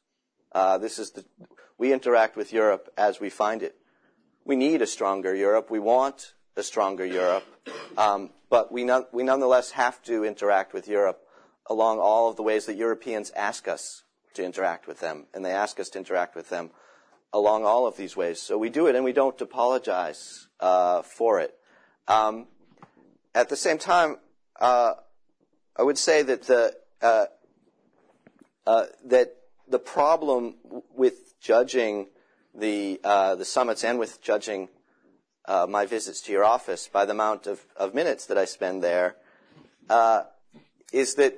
We interact with Europe as we find it. We need a stronger Europe. We want a stronger Europe. But we nonetheless have to interact with Europe along all of the ways that Europeans ask us to interact with them. And they ask us to interact with them along all of these ways. So we do it, and we don't apologize for it. At the same time, I would say that the problem with judging the summits and with judging my visits to your office by the amount of minutes that I spend there is that,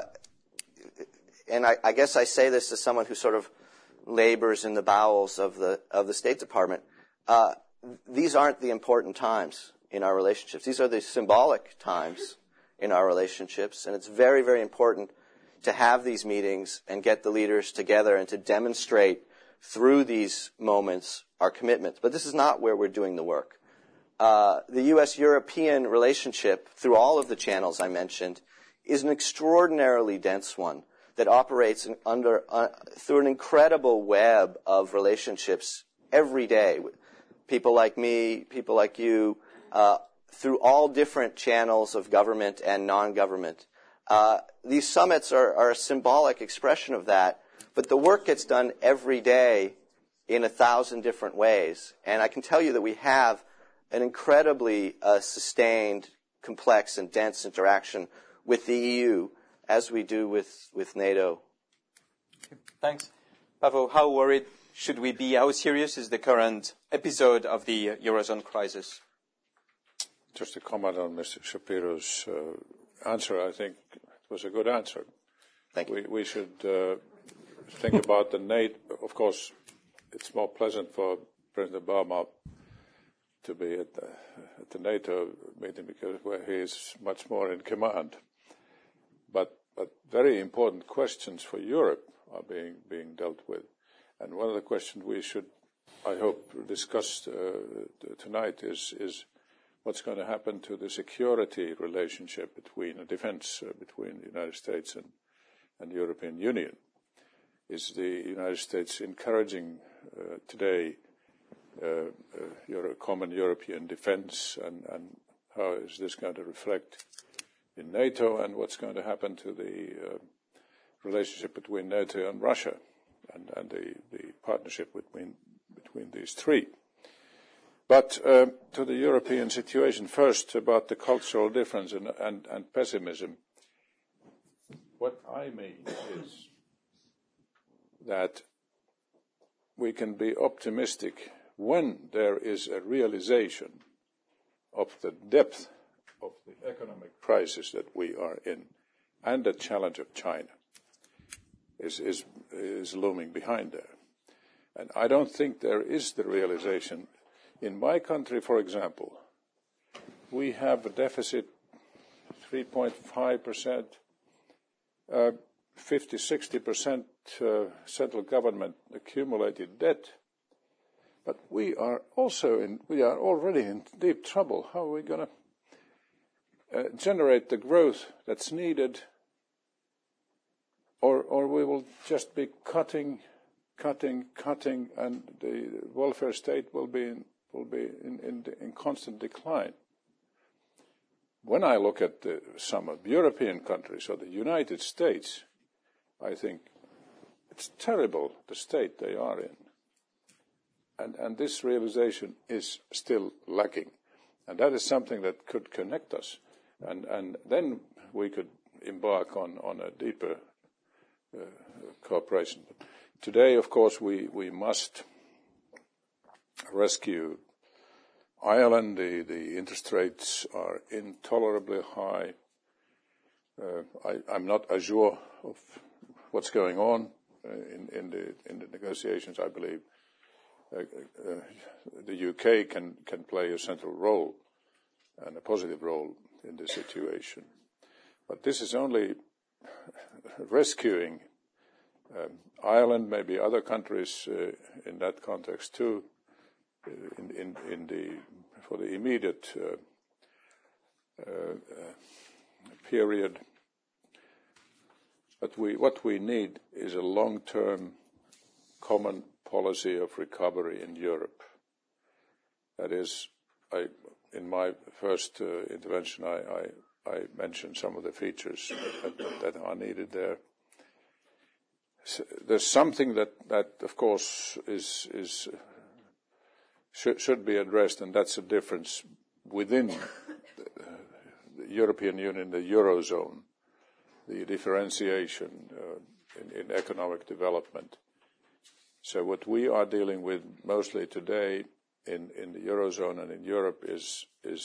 and I guess I say this as someone who sort of labors in the bowels of the State Department. These aren't the important times in our relationships. These are the symbolic times in our relationships, and it's very, very important to have these meetings and get the leaders together and to demonstrate through these moments our commitments. But this is not where we're doing the work. The U.S.-European relationship, through all of the channels I mentioned, is an extraordinarily dense one that operates through an incredible web of relationships every day. People like me, people like you, through all different channels of government and non-government. These summits are a symbolic expression of that, but the work gets done every day in 1,000 different ways. And I can tell you that we have an incredibly sustained, complex, and dense interaction with the EU as we do with NATO. Thanks. Paavo, how worried should we be? How serious is the current episode of the Eurozone crisis? Just to comment on Mr. Shapiro's answer, I think it was a good answer. Thank you. We should think about the NATO. Of course, it's more pleasant for President Obama to be at the NATO meeting because where he is much more in command. But very important questions for Europe are being dealt with. And one of the questions we should, I hope, discuss tonight is what's going to happen to the security relationship between defense between the United States and the European Union. Is the United States encouraging today common European defense, and how is this going to reflect in NATO, and what's going to happen to the relationship between NATO and Russia and the partnership between these 3. But to the European situation first, about the cultural difference and pessimism. What I mean is that we can be optimistic when there is a realization of the depth of the economic crisis that we are in, and the challenge of China is looming behind there. And I don't think there is the realization. In my country, for example, we have a deficit 3.5%, 50-60% central government accumulated debt. But we are already in deep trouble. How are we going to generate the growth that's needed, or we will just be cutting, and the welfare state will be in constant decline. When I look at some of European countries or the United States, I think it's terrible the state they are in. And this realization is still lacking. And that is something that could connect us. And then we could embark on a deeper cooperation. Today, of course, we must rescue Ireland. The interest rates are intolerably high. I'm not assured of what's going on in the negotiations. I believe the UK can play a central role and a positive role in this situation. But this is only rescuing Ireland, maybe other countries in that context too, for the immediate period. But what we need is a long-term common policy of recovery in Europe. That is, in my first intervention, I mentioned some of the features that are needed there. So there's something that of course should be addressed, and that's a difference within the European Union, the Eurozone, the differentiation in economic development. So what we are dealing with mostly today in the Eurozone and in Europe is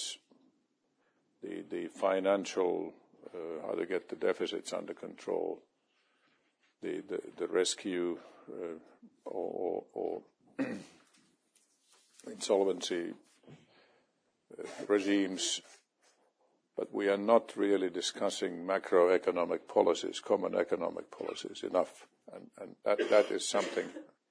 the financial, how to get the deficits under control, the rescue or insolvency regimes, but we are not really discussing macroeconomic policies, common economic policies enough, and that is something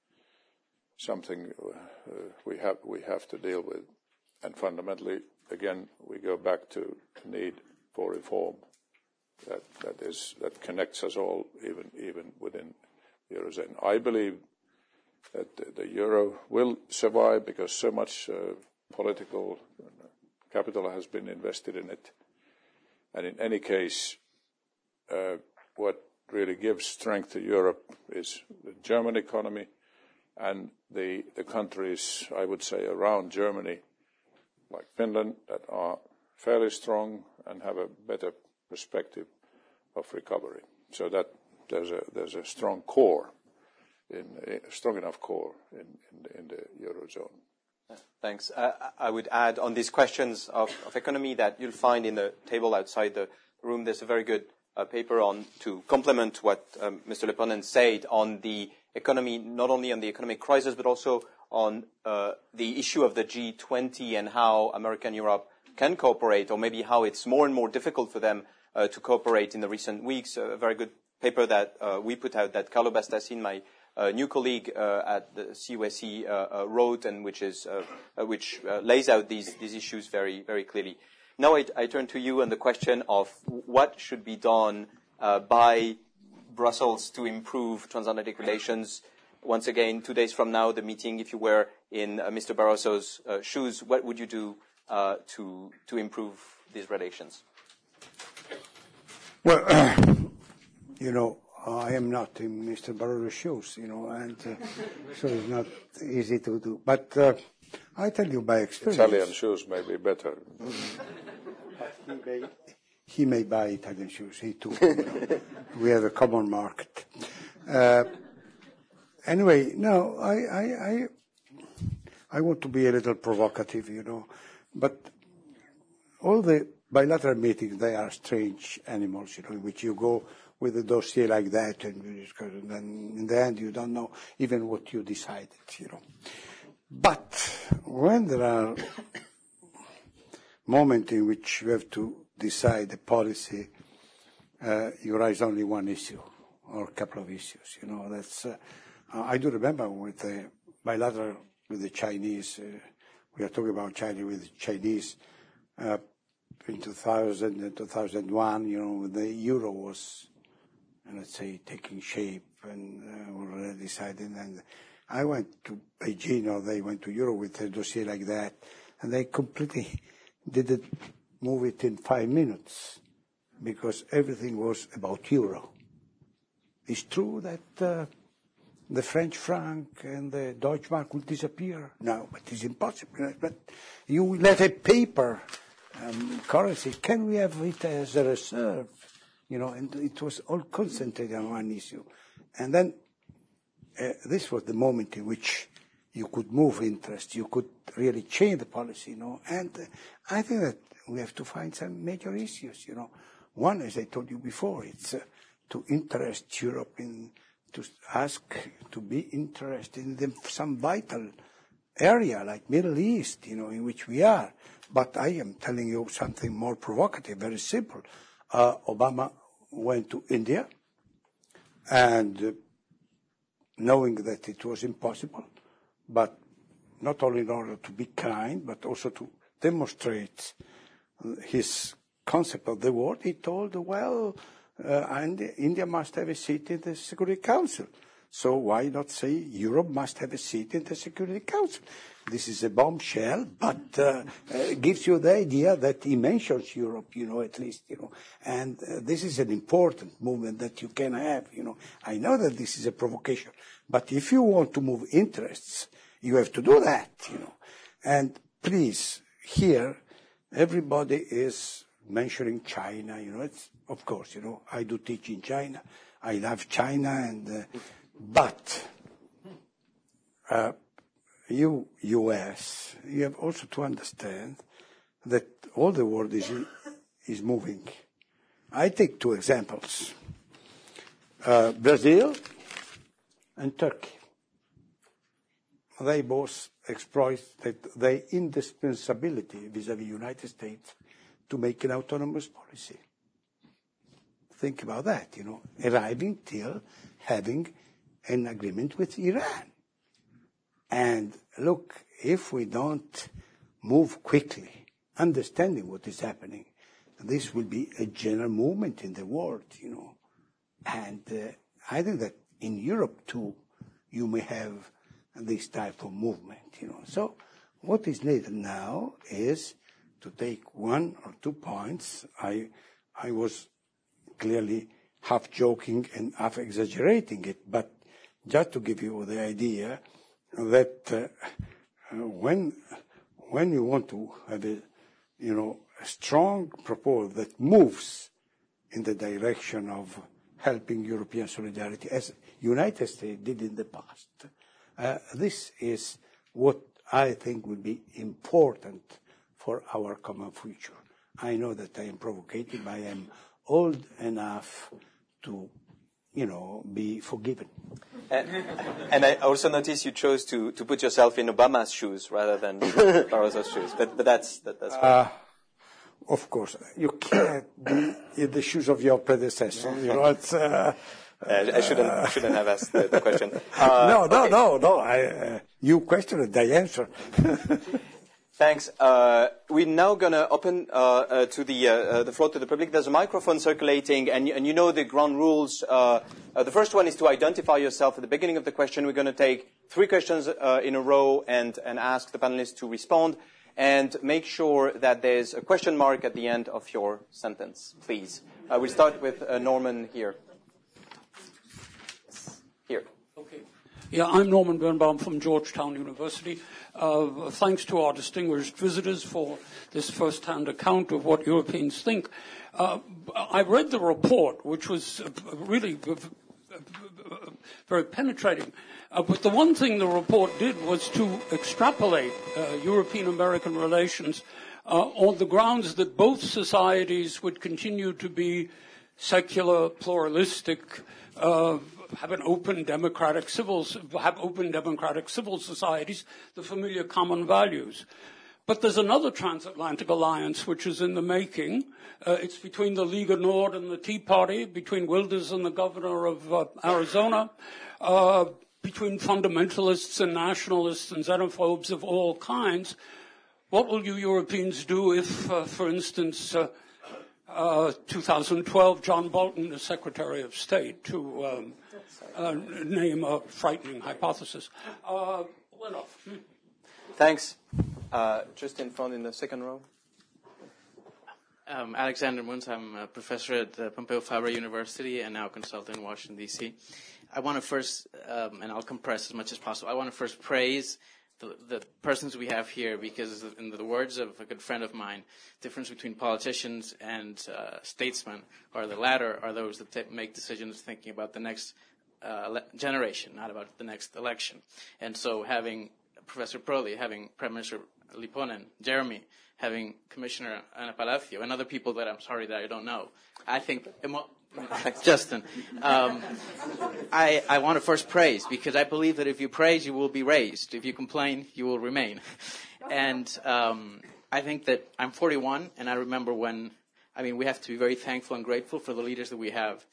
we have to deal with, and fundamentally, again, we go back to the need for reform that connects us all, even within the Eurozone. I believe that the euro will survive because so much political capital has been invested in it. And in any case, what really gives strength to Europe is the German economy and the countries, I would say, around Germany, like Finland, that are fairly strong and have a better perspective of recovery. So that there's a strong core, strong enough core in the Eurozone. Thanks. I would add on these questions of economy that you'll find in the table outside the room. There's a very good paper on to complement what Mr. Lepponen said on the economy, not only on the economic crisis, but also on the issue of the G20 and how America and Europe can cooperate, or maybe how it's more and more difficult for them to cooperate in the recent weeks. A very good paper that we put out, that Carlo Bastassin, my new colleague at the CUSE, wrote, and which lays out these issues very, very clearly. Now I turn to you on the question of what should be done by Brussels to improve transatlantic relations. Once again, 2 days from now, the meeting, if you were in Mr. Barroso's shoes, what would you do to improve these relations? Well, I am not in Mr. Barroso's shoes, and so it's not easy to do. But I tell you by experience. Italian shoes may be better. He may buy Italian shoes. He too. We have a common market. Anyway, no, I want to be a little provocative, but all the bilateral meetings, they are strange animals, in which you go with a dossier like that, and then in the end you don't know even what you decided, But when there are moments in which you have to decide a policy, you raise only one issue or a couple of issues. That's. I do remember with the bilateral with the Chinese. We are talking about China with the Chinese in 2000 and 2001. When the euro was, let's say, taking shape and already decided. And I went to Beijing, or they went to Europe with a dossier like that, and they completely didn't move it in 5 minutes because everything was about euro. It's true that the French franc and the Deutschmark will disappear. No, but it's impossible. But you will have a paper currency. Can we have it as a reserve? And it was all concentrated on one issue. And then this was the moment in which you could move interest, you could really change the policy, And I think that we have to find some major issues, One, as I told you before, it's to interest Europe to ask to be interested in some vital area like Middle East, in which we are. But I am telling you something more provocative, very simple. Obama went to India, and knowing that it was impossible, but not only in order to be kind, but also to demonstrate his concept of the world, he told, India must have a seat in the Security Council. So why not say Europe must have a seat in the Security Council? This is a bombshell, but gives you the idea that he mentions Europe, at least, And this is an important movement that you can have, I know that this is a provocation, but if you want to move interests, you have to do that, And please, here, everybody is mentioning China, it's, of course, I do teach in China. I love China, but you, US, you have also to understand that all the world is moving. I take two examples, Brazil and Turkey. They both exploit their indispensability vis-à-vis United States to make an autonomous policy. Think about that, arriving till having an agreement with Iran. And look, if we don't move quickly, understanding what is happening, this will be a general movement in the world, And I think that in Europe too, you may have this type of movement, So what is needed now is to take one or 2 points. I was clearly half joking and half exaggerating it, but just to give you the idea that when you want to have a strong proposal that moves in the direction of helping European solidarity, as United States did in the past, this is what I think will be important for our common future. I know that I am provocative. I am old enough to, be forgiven. And I also noticed you chose to put yourself in Obama's shoes rather than Barroso's shoes. But that's of course, you can't be in the shoes of your predecessor. It's. I shouldn't have asked the question. No. You questioned, I answered. Thanks. We're now going to open to the floor to the public. There's a microphone circulating, and you know the ground rules. The first one is to identify yourself at the beginning of the question. We're going to take 3 questions in a row and ask the panelists to respond. And make sure that there's a question mark at the end of your sentence, please. We'll start with Norman here. Here. Okay. Yeah, I'm Norman Birnbaum from Georgetown University. Thanks to our distinguished visitors for this first-hand account of what Europeans think. I read the report, which was really very penetrating. But the one thing the report did was to extrapolate European-American relations on the grounds that both societies would continue to be secular, pluralistic, have open democratic civil societies, the familiar common values. But there's another transatlantic alliance which is in the making. It's between the Liga Nord and the Tea Party, between Wilders and the governor of Arizona, between fundamentalists and nationalists and xenophobes of all kinds. What will you Europeans do if, for instance, 2012, John Bolton, the Secretary of State, to name a frightening hypothesis, went off? Thanks. Just in front in the second row. Alexander Munz. I'm a professor at Pompeu Fabra University and now consultant in Washington, D.C. I want to first, and I'll compress as much as possible, I want to first praise the persons we have here, because in the words of a good friend of mine, the difference between politicians and statesmen, or the latter, are those that make decisions thinking about the next generation, not about the next election. And so having Professor Prodi, having Prime Minister Lipponen, Jeremy, having Commissioner Ana Palacio, and other people that I'm sorry that I don't know, I think... Justin, I want to first praise, because I believe that if you praise, you will be raised. If you complain, you will remain. And I think that I'm 41, and I remember when, we have to be very thankful and grateful for the leaders that we have.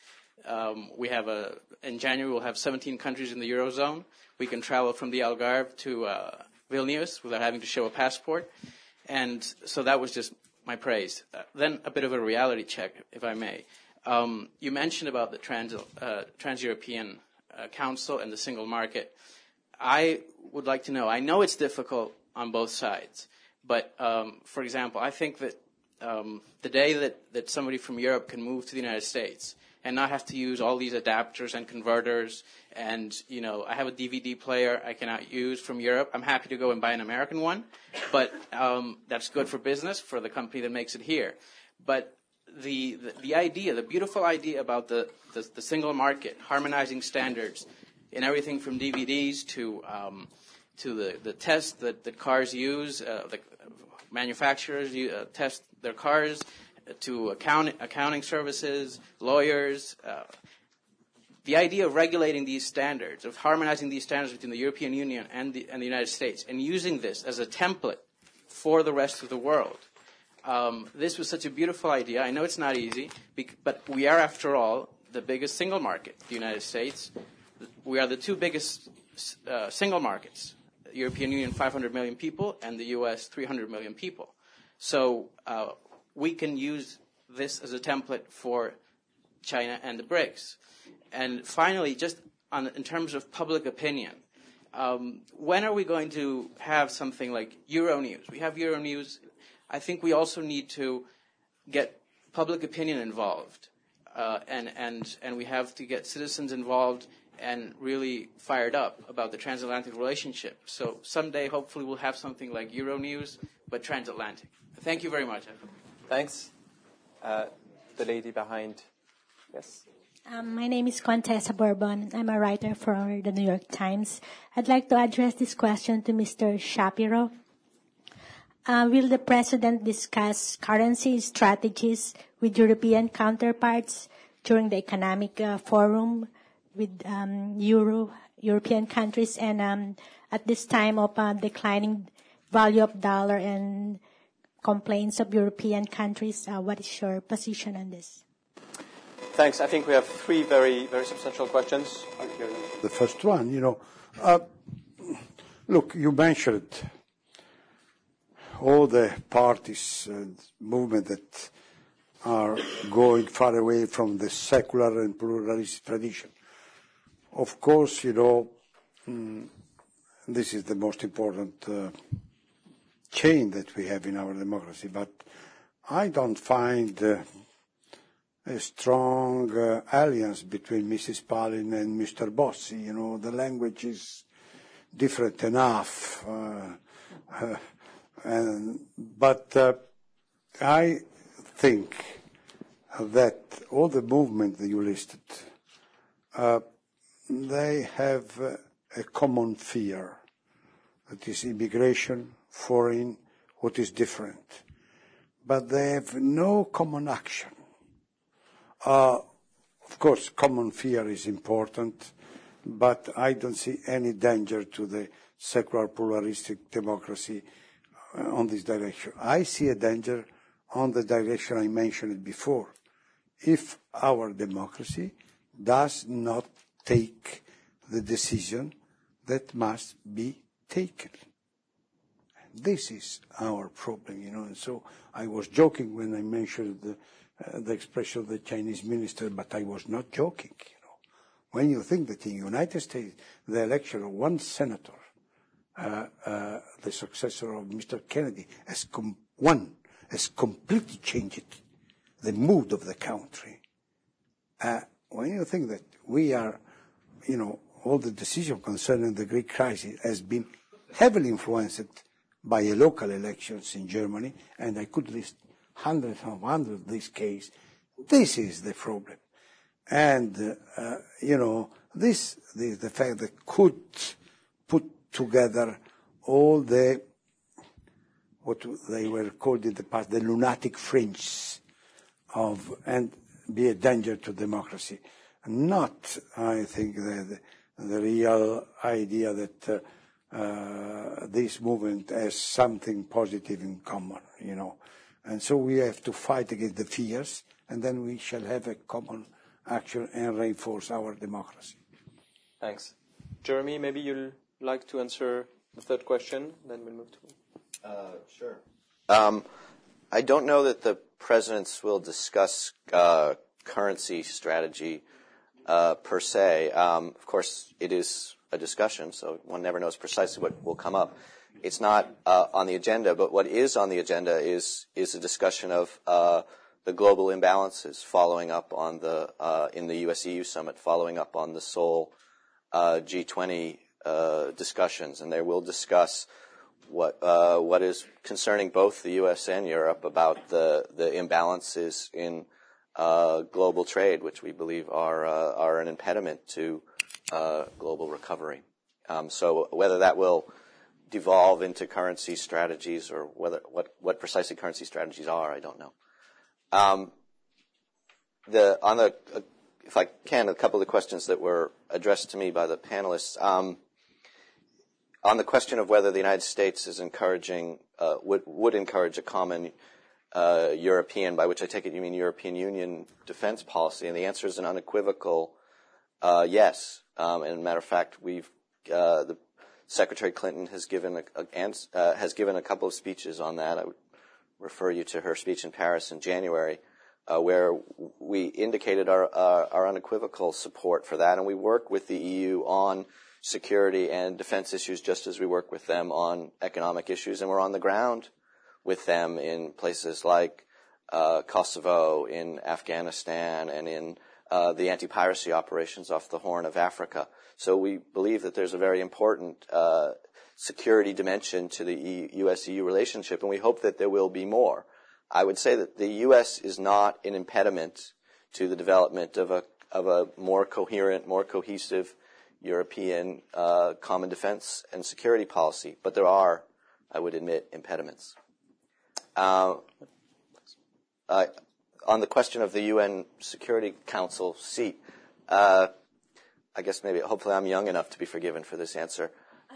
In January, we'll have 17 countries in the Eurozone. We can travel from the Algarve to Vilnius without having to show a passport. And so that was just my praise. Then a bit of a reality check, if I may. You mentioned about the Trans-European Council and the single market. I would like to know, I know it's difficult on both sides, but for example, I think that the day that somebody from Europe can move to the United States and not have to use all these adapters and converters, and I have a DVD player I cannot use from Europe. I'm happy to go and buy an American one, but that's good for business, for the company that makes it here. But the idea, the beautiful idea about the single market, harmonizing standards in everything from DVDs to the tests that cars use, the manufacturers test their cars, to accounting services, lawyers. The idea of regulating these standards, of harmonizing these standards between the European Union and the United States, and using this as a template for the rest of the world. This was such a beautiful idea. I know it's not easy, but we are, after all, the biggest single market, the United States. We are the two biggest single markets, the European Union, 500 million people, and the U.S., 300 million people. So we can use this as a template for China and the BRICS. And finally, just in terms of public opinion, when are we going to have something like Euronews? We have Euronews. I think we also need to get public opinion involved, and we have to get citizens involved and really fired up about the transatlantic relationship. So someday, hopefully, we'll have something like Euronews, but transatlantic. Thank you very much. Thanks. The lady behind. Yes. My name is Contessa Bourbon. I'm a writer for the New York Times. I'd like to address this question to Mr. Shapiro. Will the President discuss currency strategies with European counterparts during the economic forum with European countries, and at this time of declining value of dollar and complaints of European countries? What is your position on this? Thanks. I think we have three very, very substantial questions. The first one, look, you mentioned all the parties and movements that are going far away from the secular and pluralist tradition. Of course, this is the most important chain that we have in our democracy, but I don't find a strong alliance between Mrs. Palin and Mr. Bossi. The language is different enough. But I think that all the movements that you listed, they have a common fear. That is immigration, foreign, what is different. But they have no common action. Of course, common fear is important, but I don't see any danger to the secular pluralistic democracy on this direction. I see a danger on the direction I mentioned before. If our democracy does not take the decision that must be taken. This is our problem, and so I was joking when I mentioned the expression of the Chinese minister, but I was not joking, When you think that in the United States, the election of one senator, the successor of Mr. Kennedy, has completely changed the mood of the country. When you think that we are all the decision concerning the Greek crisis has been heavily influenced by local elections in Germany, and I could list hundreds of these cases. This is the problem. And, the fact that could put together all what they were called in the past, the lunatic fringe and be a danger to democracy. Not, I think, the real idea that this movement has something positive in common, And so we have to fight against the fears, and then we shall have a common action and reinforce our democracy. Thanks. Jeremy, maybe you'll like to answer the third question, then we'll move to... Sure. I don't know that the presidents will discuss currency strategy per se. Of course, it is a discussion, so one never knows precisely what will come up. It's not on the agenda, but what is on the agenda is a discussion of the global imbalances following up on in the US-EU summit, following up on the Seoul G20 discussions, and they will discuss what is concerning both the U.S. and Europe about the imbalances in global trade, which we believe are an impediment to global recovery. So whether that will devolve into currency strategies or what precisely currency strategies are, I don't know. If I can, a couple of the questions that were addressed to me by the panelists. On the question of whether the United States is would encourage a common European, by which I take it you mean European Union defense policy, and the answer is an unequivocal yes. And as a matter of fact, the Secretary Clinton has given a couple of speeches on that. I would refer you to her speech in Paris in January, where we indicated our unequivocal support for that, and we work with the EU on security and defense issues just as we work with them on economic issues, and we're on the ground with them in places like Kosovo, in Afghanistan, and in the anti-piracy operations off the Horn of Africa. So we believe that there's a very important security dimension to the U.S.-EU relationship, and we hope that there will be more. I would say that the U.S. is not an impediment to the development of a more coherent, more cohesive European common defense and security policy, but there are, I would admit, impediments. On the question of the UN Security Council seat, I guess hopefully I'm young enough to be forgiven for this answer.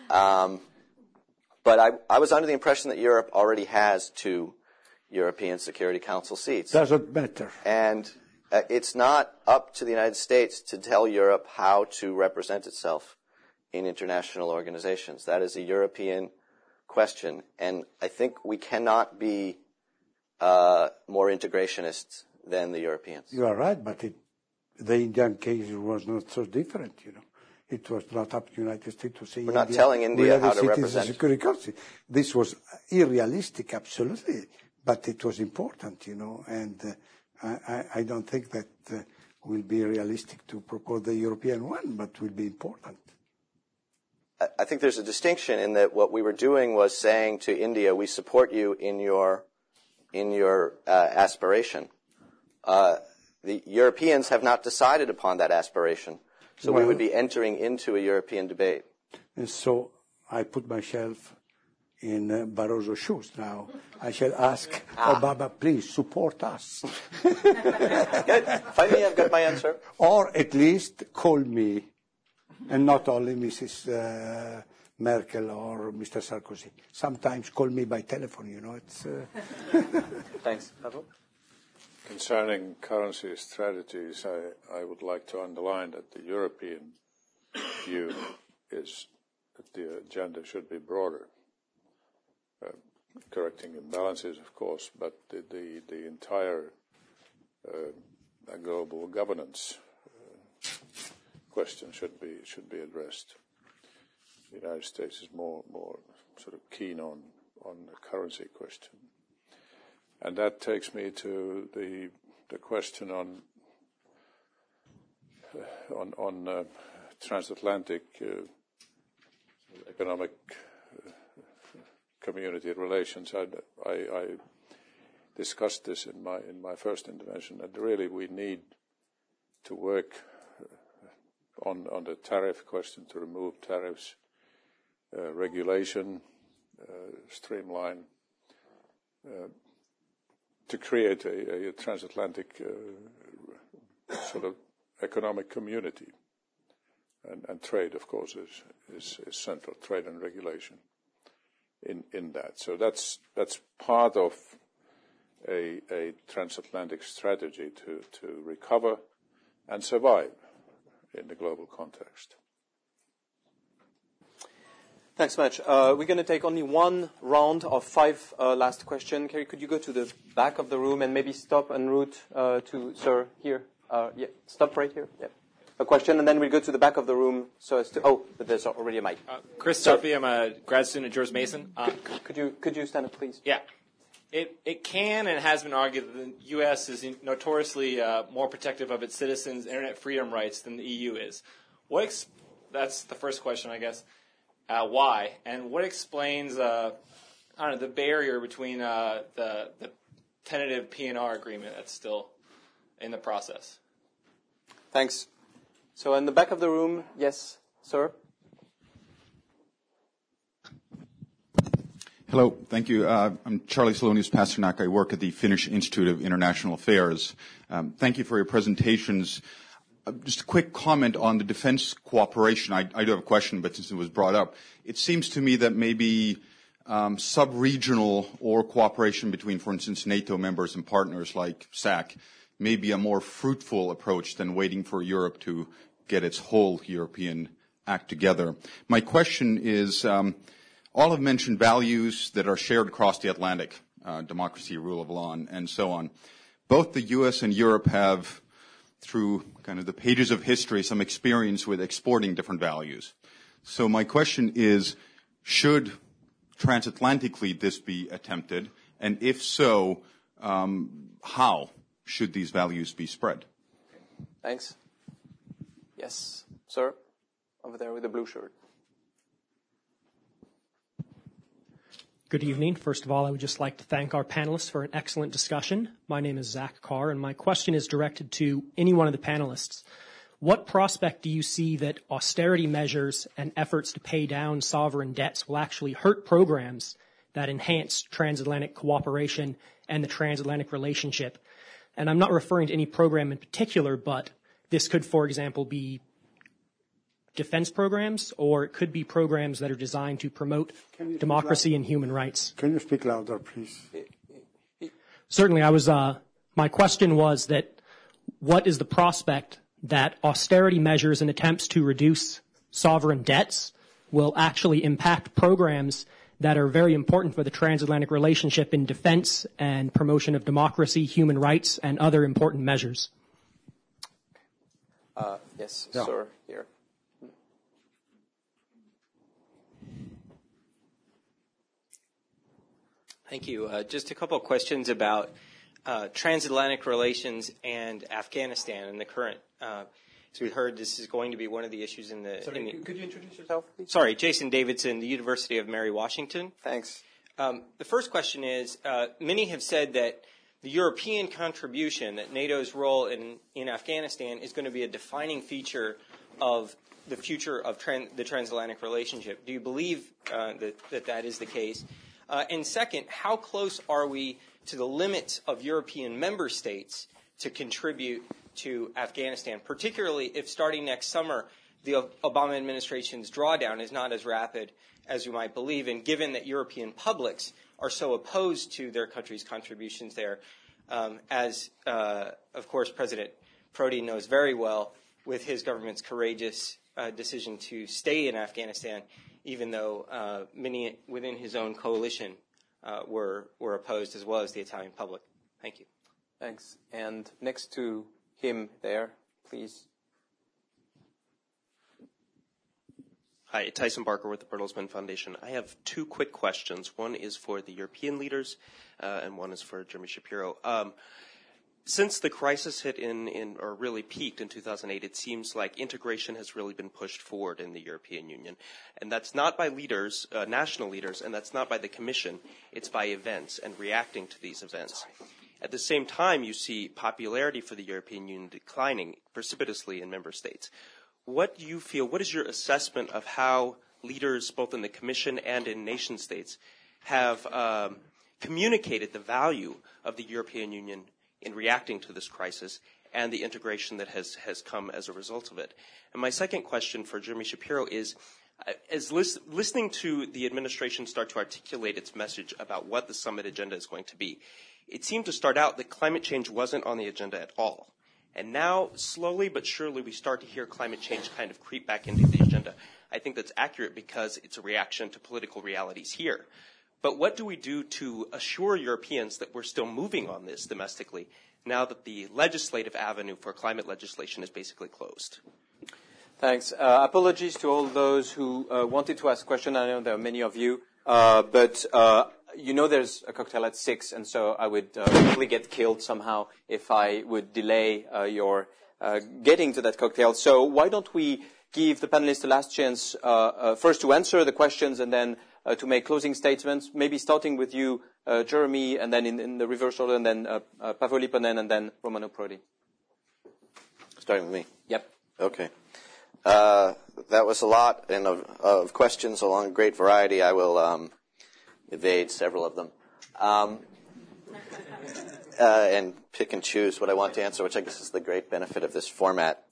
But I was under the impression that Europe already has 2 European Security Council seats. Doesn't matter. And it's not up to the United States to tell Europe how to represent itself in international organizations. That is a European question. And I think we cannot be more integrationist than the Europeans. You are right, but the Indian case was not so different, It was not up to the United States to say... We're not telling India how to represent. Security Council. This was unrealistic, absolutely, but it was important, and I don't think that will be realistic to propose the European one, but will be important. I think there's a distinction in that what we were doing was saying to India, we support you in your aspiration. The Europeans have not decided upon that aspiration, so we would be entering into a European debate. And so I put myself in Barroso's shoes now. I shall ask Obama, please support us. Good. Finally, I've got my answer. Or at least call me, and not only Mrs. Merkel or Mr. Sarkozy. Sometimes call me by telephone, It's. Thanks. Pablo? Concerning currency strategies, I would like to underline that the European view is that the agenda should be broader. Correcting imbalances, of course, but the entire global governance question should be addressed. The United States is more sort of keen on the currency question, and that takes me to the question on transatlantic economic community relations. I discussed this in my first intervention, that really we need to work on the tariff question, to remove tariffs, regulation, streamline, to create a transatlantic sort of economic community. And trade, of course, is central, trade and regulation in that. So that's part of a transatlantic strategy to recover and survive in the global context. Thanks much. We're going to take only one round of 5 last questions. Kerry, could you go to the back of the room and maybe stop en route to Sir here? Yeah, stop right here. Yeah. A question, and then we'll go to the back of the room so as to... Oh, but there's already a mic. Chris Duffy, I'm a grad student at George Mason. Could you stand up, please? Yeah. It can and has been argued that the U.S. is notoriously more protective of its citizens' internet freedom rights than the EU is. That's the first question, I guess. Why? And what explains the barrier between the tentative PNR agreement that's still in the process? Thanks. So in the back of the room, yes, sir. Hello, thank you. I'm Charlie Salonius Pasternak. I work at the Finnish Institute of International Affairs. Thank you for your presentations. Just a quick comment on the defense cooperation. I do have a question, but since it was brought up, it seems to me that maybe sub-regional or cooperation between, for instance, NATO members and partners like SAC may be a more fruitful approach than waiting for Europe to get its whole European act together. My question is, all have mentioned values that are shared across the Atlantic, democracy, rule of law, and so on. Both the U.S. and Europe have, through kind of the pages of history, some experience with exporting different values. So my question is, should transatlantically this be attempted? And if so, how should these values be spread? Thanks. Yes, sir, over there with the blue shirt. Good evening. First of all, I would just like to thank our panelists for an excellent discussion. My name is Zach Carr, and my question is directed to any one of the panelists. What prospect do you see that austerity measures and efforts to pay down sovereign debts will actually hurt programs that enhance transatlantic cooperation and the transatlantic relationship? And I'm not referring to any program in particular, but this could, for example, be defense programs, or it could be programs that are designed to promote democracy and human rights. Can you speak louder, please? Certainly. My question was that what is the prospect that austerity measures and attempts to reduce sovereign debts will actually impact programs that are very important for the transatlantic relationship in defense and promotion of democracy, human rights, and other important measures? Yes, yeah. Sir, here. Thank you. Just a couple of questions about transatlantic relations and Afghanistan and the current. As we heard, this is going to be one of the issues in the... Sorry, could you introduce yourself, please? Sorry, Jason Davidson, the University of Mary Washington. Thanks. The first question is, many have said that the European contribution, that NATO's role in Afghanistan is going to be a defining feature of the future of the transatlantic relationship. Do you believe that is the case? And second, how close are we to the limits of European member states to contribute to Afghanistan, particularly if starting next summer the Obama administration's drawdown is not as rapid as you might believe, and given that European publics are so opposed to their country's contributions there, as, of course, President Prodi knows very well with his government's courageous decision to stay in Afghanistan, even though many within his own coalition were opposed, as well as the Italian public. Thank you. Thanks. And next to him there, please. Hi, Tyson Barker with the Bertelsmann Foundation. I have two quick questions. One is for the European leaders, and one is for Jeremy Shapiro. Since the crisis hit or really peaked in 2008, it seems like integration has really been pushed forward in the European Union. And that's not by leaders, national leaders, and that's not by the Commission. It's by events and reacting to these events. At the same time, you see popularity for the European Union declining precipitously in member states. What do you feel, what is your assessment of how leaders, both in the Commission and in nation states, have communicated the value of the European Union in reacting to this crisis and the integration that has come as a result of it? And my second question for Jeremy Shapiro is, as listening to the administration start to articulate its message about what the summit agenda is going to be, it seemed to start out that climate change wasn't on the agenda at all. And now, slowly but surely, we start to hear climate change kind of creep back into the agenda. I think that's accurate because it's a reaction to political realities here. But what do we do to assure Europeans that we're still moving on this domestically now that the legislative avenue for climate legislation is basically closed? Thanks. Apologies to all those who wanted to ask questions. I know there are many of you, but you know there's a cocktail at 6, and so I would probably get killed somehow if I would delay your getting to that cocktail. So why don't we give the panelists the last chance first to answer the questions and then to make closing statements, maybe starting with you, Jeremy, and then in the reverse order, and then Paavo Lipponen, and then Romano Prodi. Starting with me? Yep. Okay. That was a lot of questions along a great variety. I will evade several of them and pick and choose what I want to answer, which I guess is the great benefit of this format.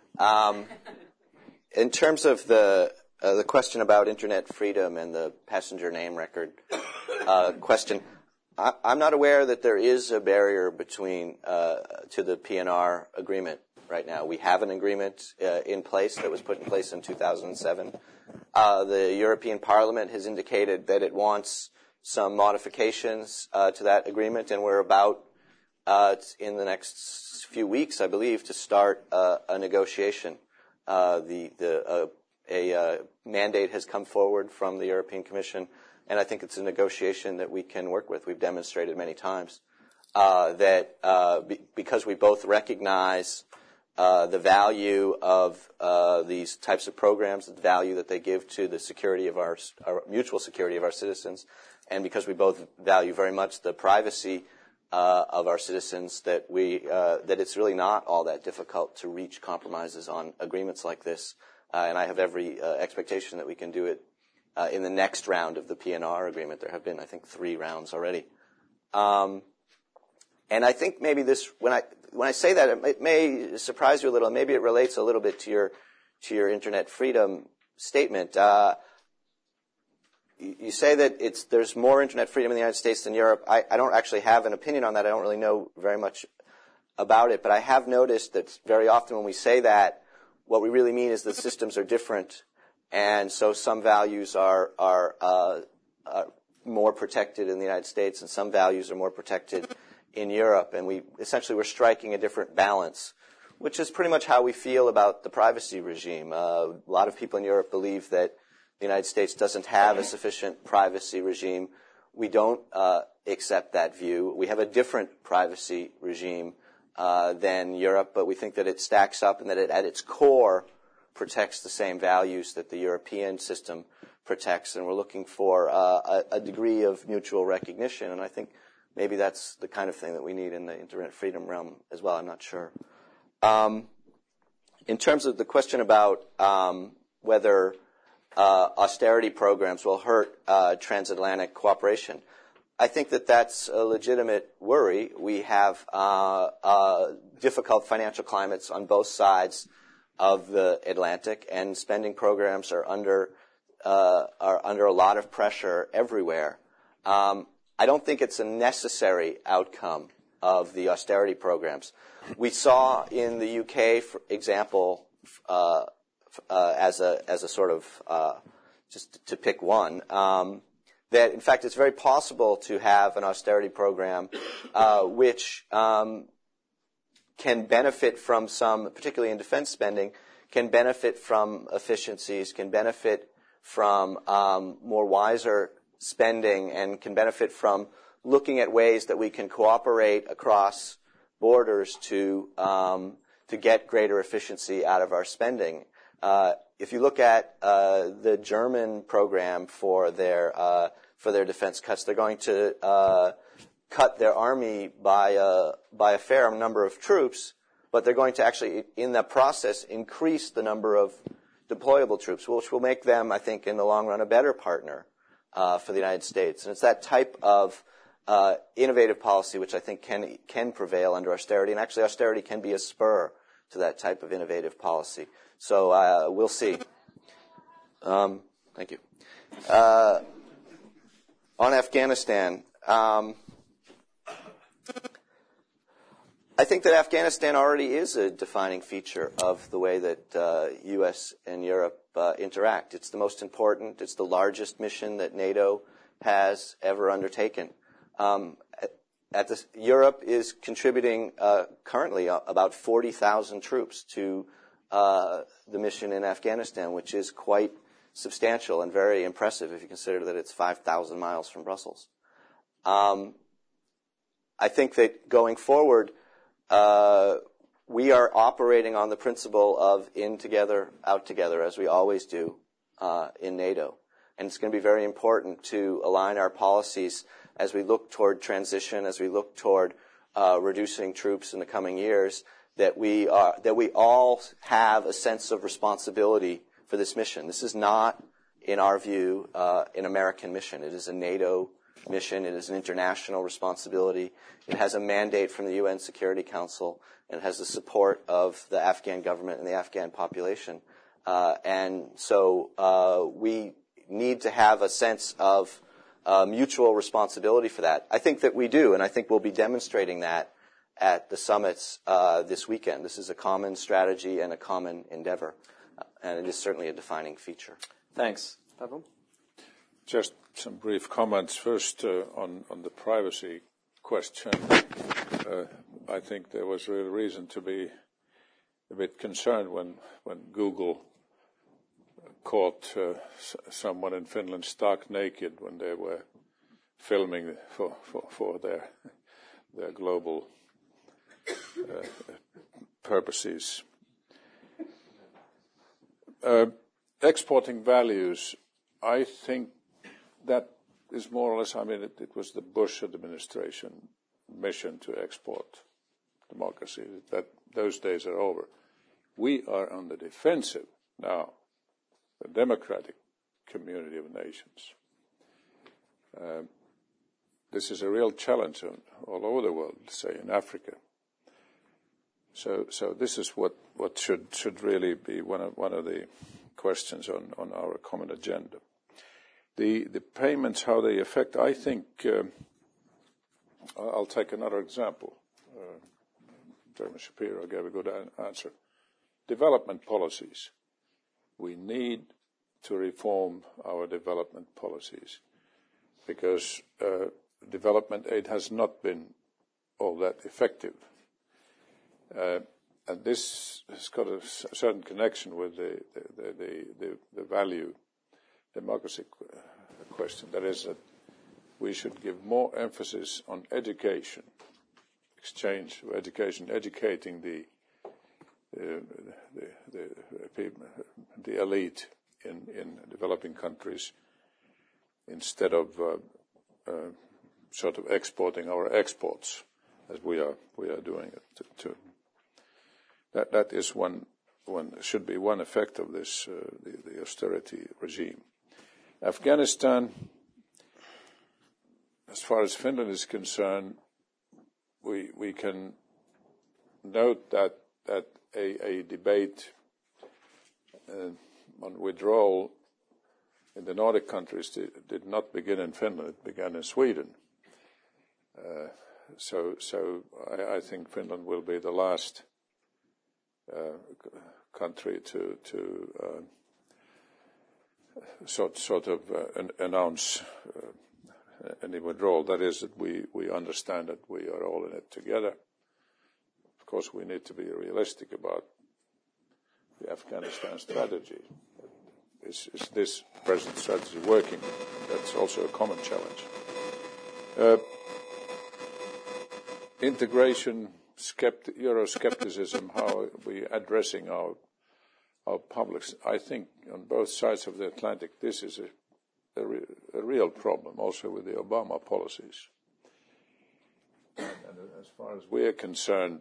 In terms of the question about internet freedom and the passenger name record question, I'm not aware that there is a barrier between to the PNR agreement right now. We have an agreement in place that was put in place in 2007. The European Parliament has indicated that it wants some modifications to that agreement, and we're about in the next few weeks, I believe, to start a negotiation. A mandate has come forward from the European Commission, and I think it's a negotiation that we can work with. We've demonstrated many times that because we both recognize the value of these types of programs, the value that they give to the security of our mutual security of our citizens, and because we both value very much the privacy of our citizens, that it's really not all that difficult to reach compromises on agreements like this. And I have every expectation that we can do it in the next round of the PNR agreement. There have been, I think, 3 rounds already. And I think maybe this, when I say that, it may surprise you a little. Maybe it relates a little bit to your internet freedom statement. You say that there's more internet freedom in the United States than Europe. I don't actually have an opinion on that. I don't really know very much about it, but I have noticed that very often when we say that, what we really mean is the systems are different, and so some values are more protected in the United States, and some values are more protected in Europe, and we're striking a different balance, which is pretty much how we feel about the privacy regime. A lot of people in Europe believe that the United States doesn't have a sufficient privacy regime. We don't accept that view. We have a different privacy regime than Europe, but we think that it stacks up and that it, at its core, protects the same values that the European system protects, and we're looking for a degree of mutual recognition, and I think maybe that's the kind of thing that we need in the internet freedom realm as well. I'm not sure. In terms of the question about whether austerity programs will hurt transatlantic cooperation, I think that that's a legitimate worry. We have difficult financial climates on both sides of the Atlantic, and spending programs are under a lot of pressure everywhere. I don't think it's a necessary outcome of the austerity programs. We saw in the UK, for example, as a sort of just to pick one, that in fact it's very possible to have an austerity program which can benefit from some, particularly in defense spending, can benefit from efficiencies, can benefit from more wiser spending, and can benefit from looking at ways that we can cooperate across borders to get greater efficiency out of our spending. If you look at the German program for their defense cuts, they're going to cut their army by a fair number of troops, but they're going to actually, in that process, increase the number of deployable troops, which will make them, I think, in the long run, a better partner for the United States. And it's that type of innovative policy which I think can prevail under austerity, and actually austerity can be a spur to that type of innovative policy. So we'll see. Thank you. On Afghanistan, I think that Afghanistan already is a defining feature of the way that U.S. and Europe interact. It's the most important, it's the largest mission that NATO has ever undertaken. Europe is contributing currently about 40,000 troops to the mission in Afghanistan, which is quite substantial and very impressive if you consider that it's 5,000 miles from Brussels. I think that going forward, we are operating on the principle of in together, out together, as we always do in NATO. And it's going to be very important to align our policies as we look toward transition, as we look toward reducing troops in the coming years, that we all have a sense of responsibility for this mission. This is not, in our view, an American mission. It is a NATO mission. It is an international responsibility. It has a mandate from the UN Security Council, and it has the support of the Afghan government and the Afghan population. And so we need to have a sense of mutual responsibility for that. I think that we do, and I think we'll be demonstrating that at the summits this weekend. This is a common strategy and a common endeavor, and it is certainly a defining feature. Thanks. Pavel? Just some brief comments. First, on the privacy question, I think there was real reason to be a bit concerned when Google caught someone in Finland stark naked when they were filming for their global purposes. Exporting values, I think that is more or less, I mean, it was the Bush administration mission to export democracy. That those days are over. We are on the defensive now, the democratic community of nations. This is a real challenge all over the world, say in Africa. So this is what should really be one of the questions on our common agenda. The payments, how they affect, I think, I'll take another example. Chairman Shapiro gave a good answer. Development policies. We need to reform our development policies because development aid has not been all that effective. And this has got a certain connection with the value democracy question. That is that we should give more emphasis on education, exchange of education, educating the elite in developing countries instead of sort of exporting our exports as we are doing it. That is should be one effect of this the austerity regime. Afghanistan, as far as Finland is concerned, we can note that a debate on withdrawal in the Nordic countries did not begin in Finland; it began in Sweden. So I think Finland will be the last country to sort of announce any withdrawal. That is, that we understand that we are all in it together. Of course, we need to be realistic about the Afghanistan strategy. Is this present strategy working? That's also a common challenge. Integration Euroscepticism, how we're addressing our publics. I think on both sides of the Atlantic, this is a real problem, also with the Obama policies. And as far as we are concerned,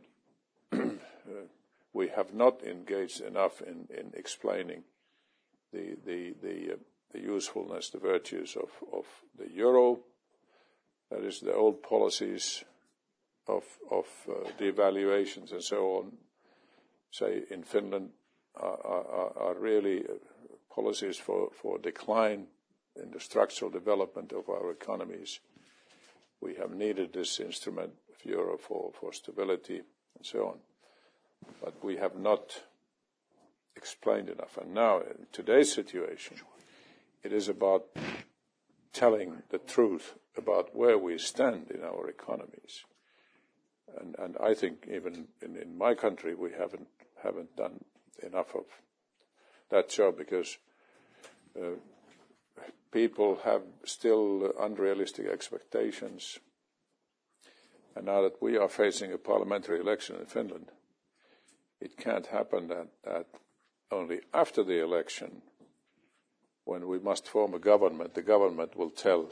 we have not engaged enough in explaining the usefulness, the virtues of the euro. That is, the old policies of devaluations and so on, say in Finland, are really policies for decline in the structural development of our economies. We have needed this instrument of euro for stability and so on, but we have not explained enough. And now, in today's situation, it is about telling the truth about where we stand in our economies. And I think even in my country we haven't done enough of that job, because people have still unrealistic expectations. And now that we are facing a parliamentary election in Finland, it can't happen that only after the election, when we must form a government, the government will tell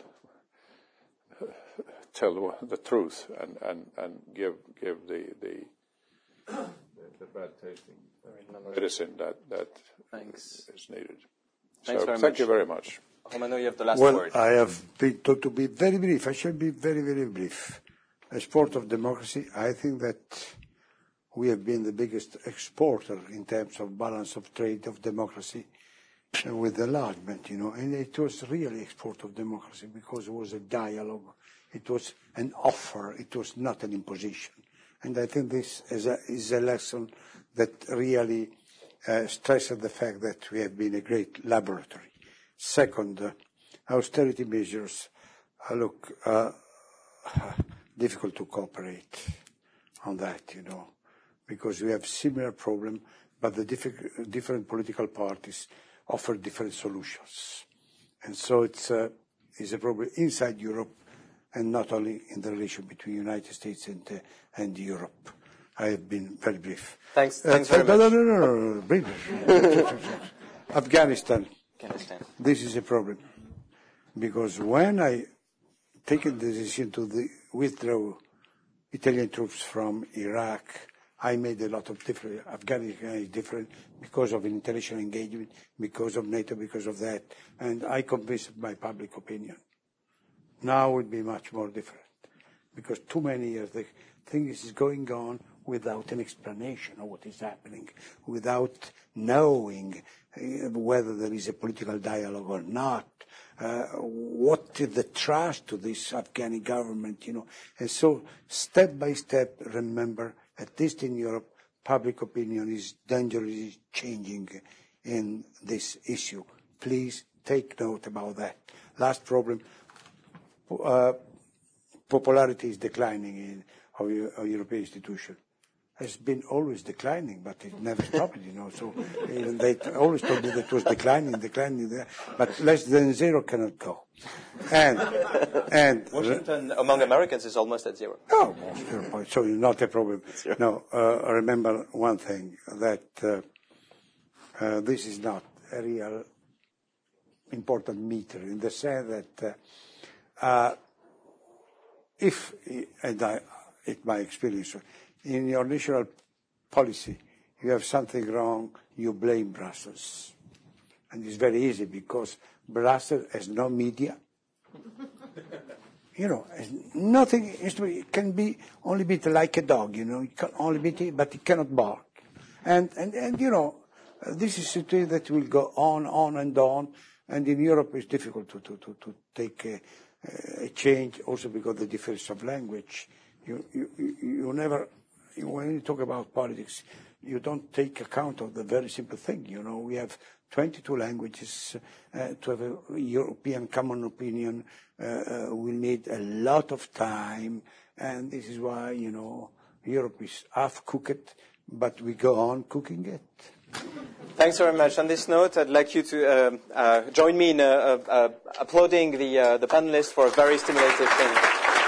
the truth and give the bad tasting medicine that is needed. Thanks very much. Thank you very much. Romano, you have the last word. I have been told to be very brief. I shall be very, very brief. As part of democracy, I think that we have been the biggest exporter in terms of balance of trade of democracy with enlargement, and it was really export of democracy because it was a dialogue, it was an offer, it was not an imposition. And I think this is a lesson that really stresses the fact that we have been a great laboratory. Second, austerity measures look difficult to cooperate on that, because we have similar problem, but the different political parties offer different solutions. And so it's a problem inside Europe and not only in the relation between the United States and Europe. I have been very brief. Thanks very much. No, brief. Afghanistan. This is a problem. Because when I taken the decision to withdraw Italian troops from Iraq, I made a lot of different. Afghanistan is different because of international engagement, because of NATO, because of that. And I convinced my public opinion. Now it would be much more different. Because too many years the thing is going on without an explanation of what is happening, without knowing whether there is a political dialogue or not. What is the trust to this Afghani government, And so, step by step, remember, at least in Europe, public opinion is dangerously changing in this issue. Please take note about that. Last problem, popularity is declining in our European institution. Has been always declining, but it never stopped, So even they always told me that it was declining, but less than zero cannot go. And Washington among Americans is almost at zero. Oh, so not a problem. No, remember one thing, that this is not a real important meter in the sense that if, and it's my experience, in your national policy, you have something wrong, you blame Brussels. And it's very easy because Brussels has no media. Nothing, it can be only bit like a dog, it can only bit, but it cannot bark. And this is a situation that will go on and on, and in Europe it's difficult to take a change, also because of the difference of language. You never, when you talk about politics, you don't take account of the very simple thing. We have 22 languages. To have a European common opinion, we need a lot of time, and this is why, Europe is half-cooked, but we go on cooking it. Thanks very much. On this note, I'd like you to join me in applauding the panelists for a very stimulative thing.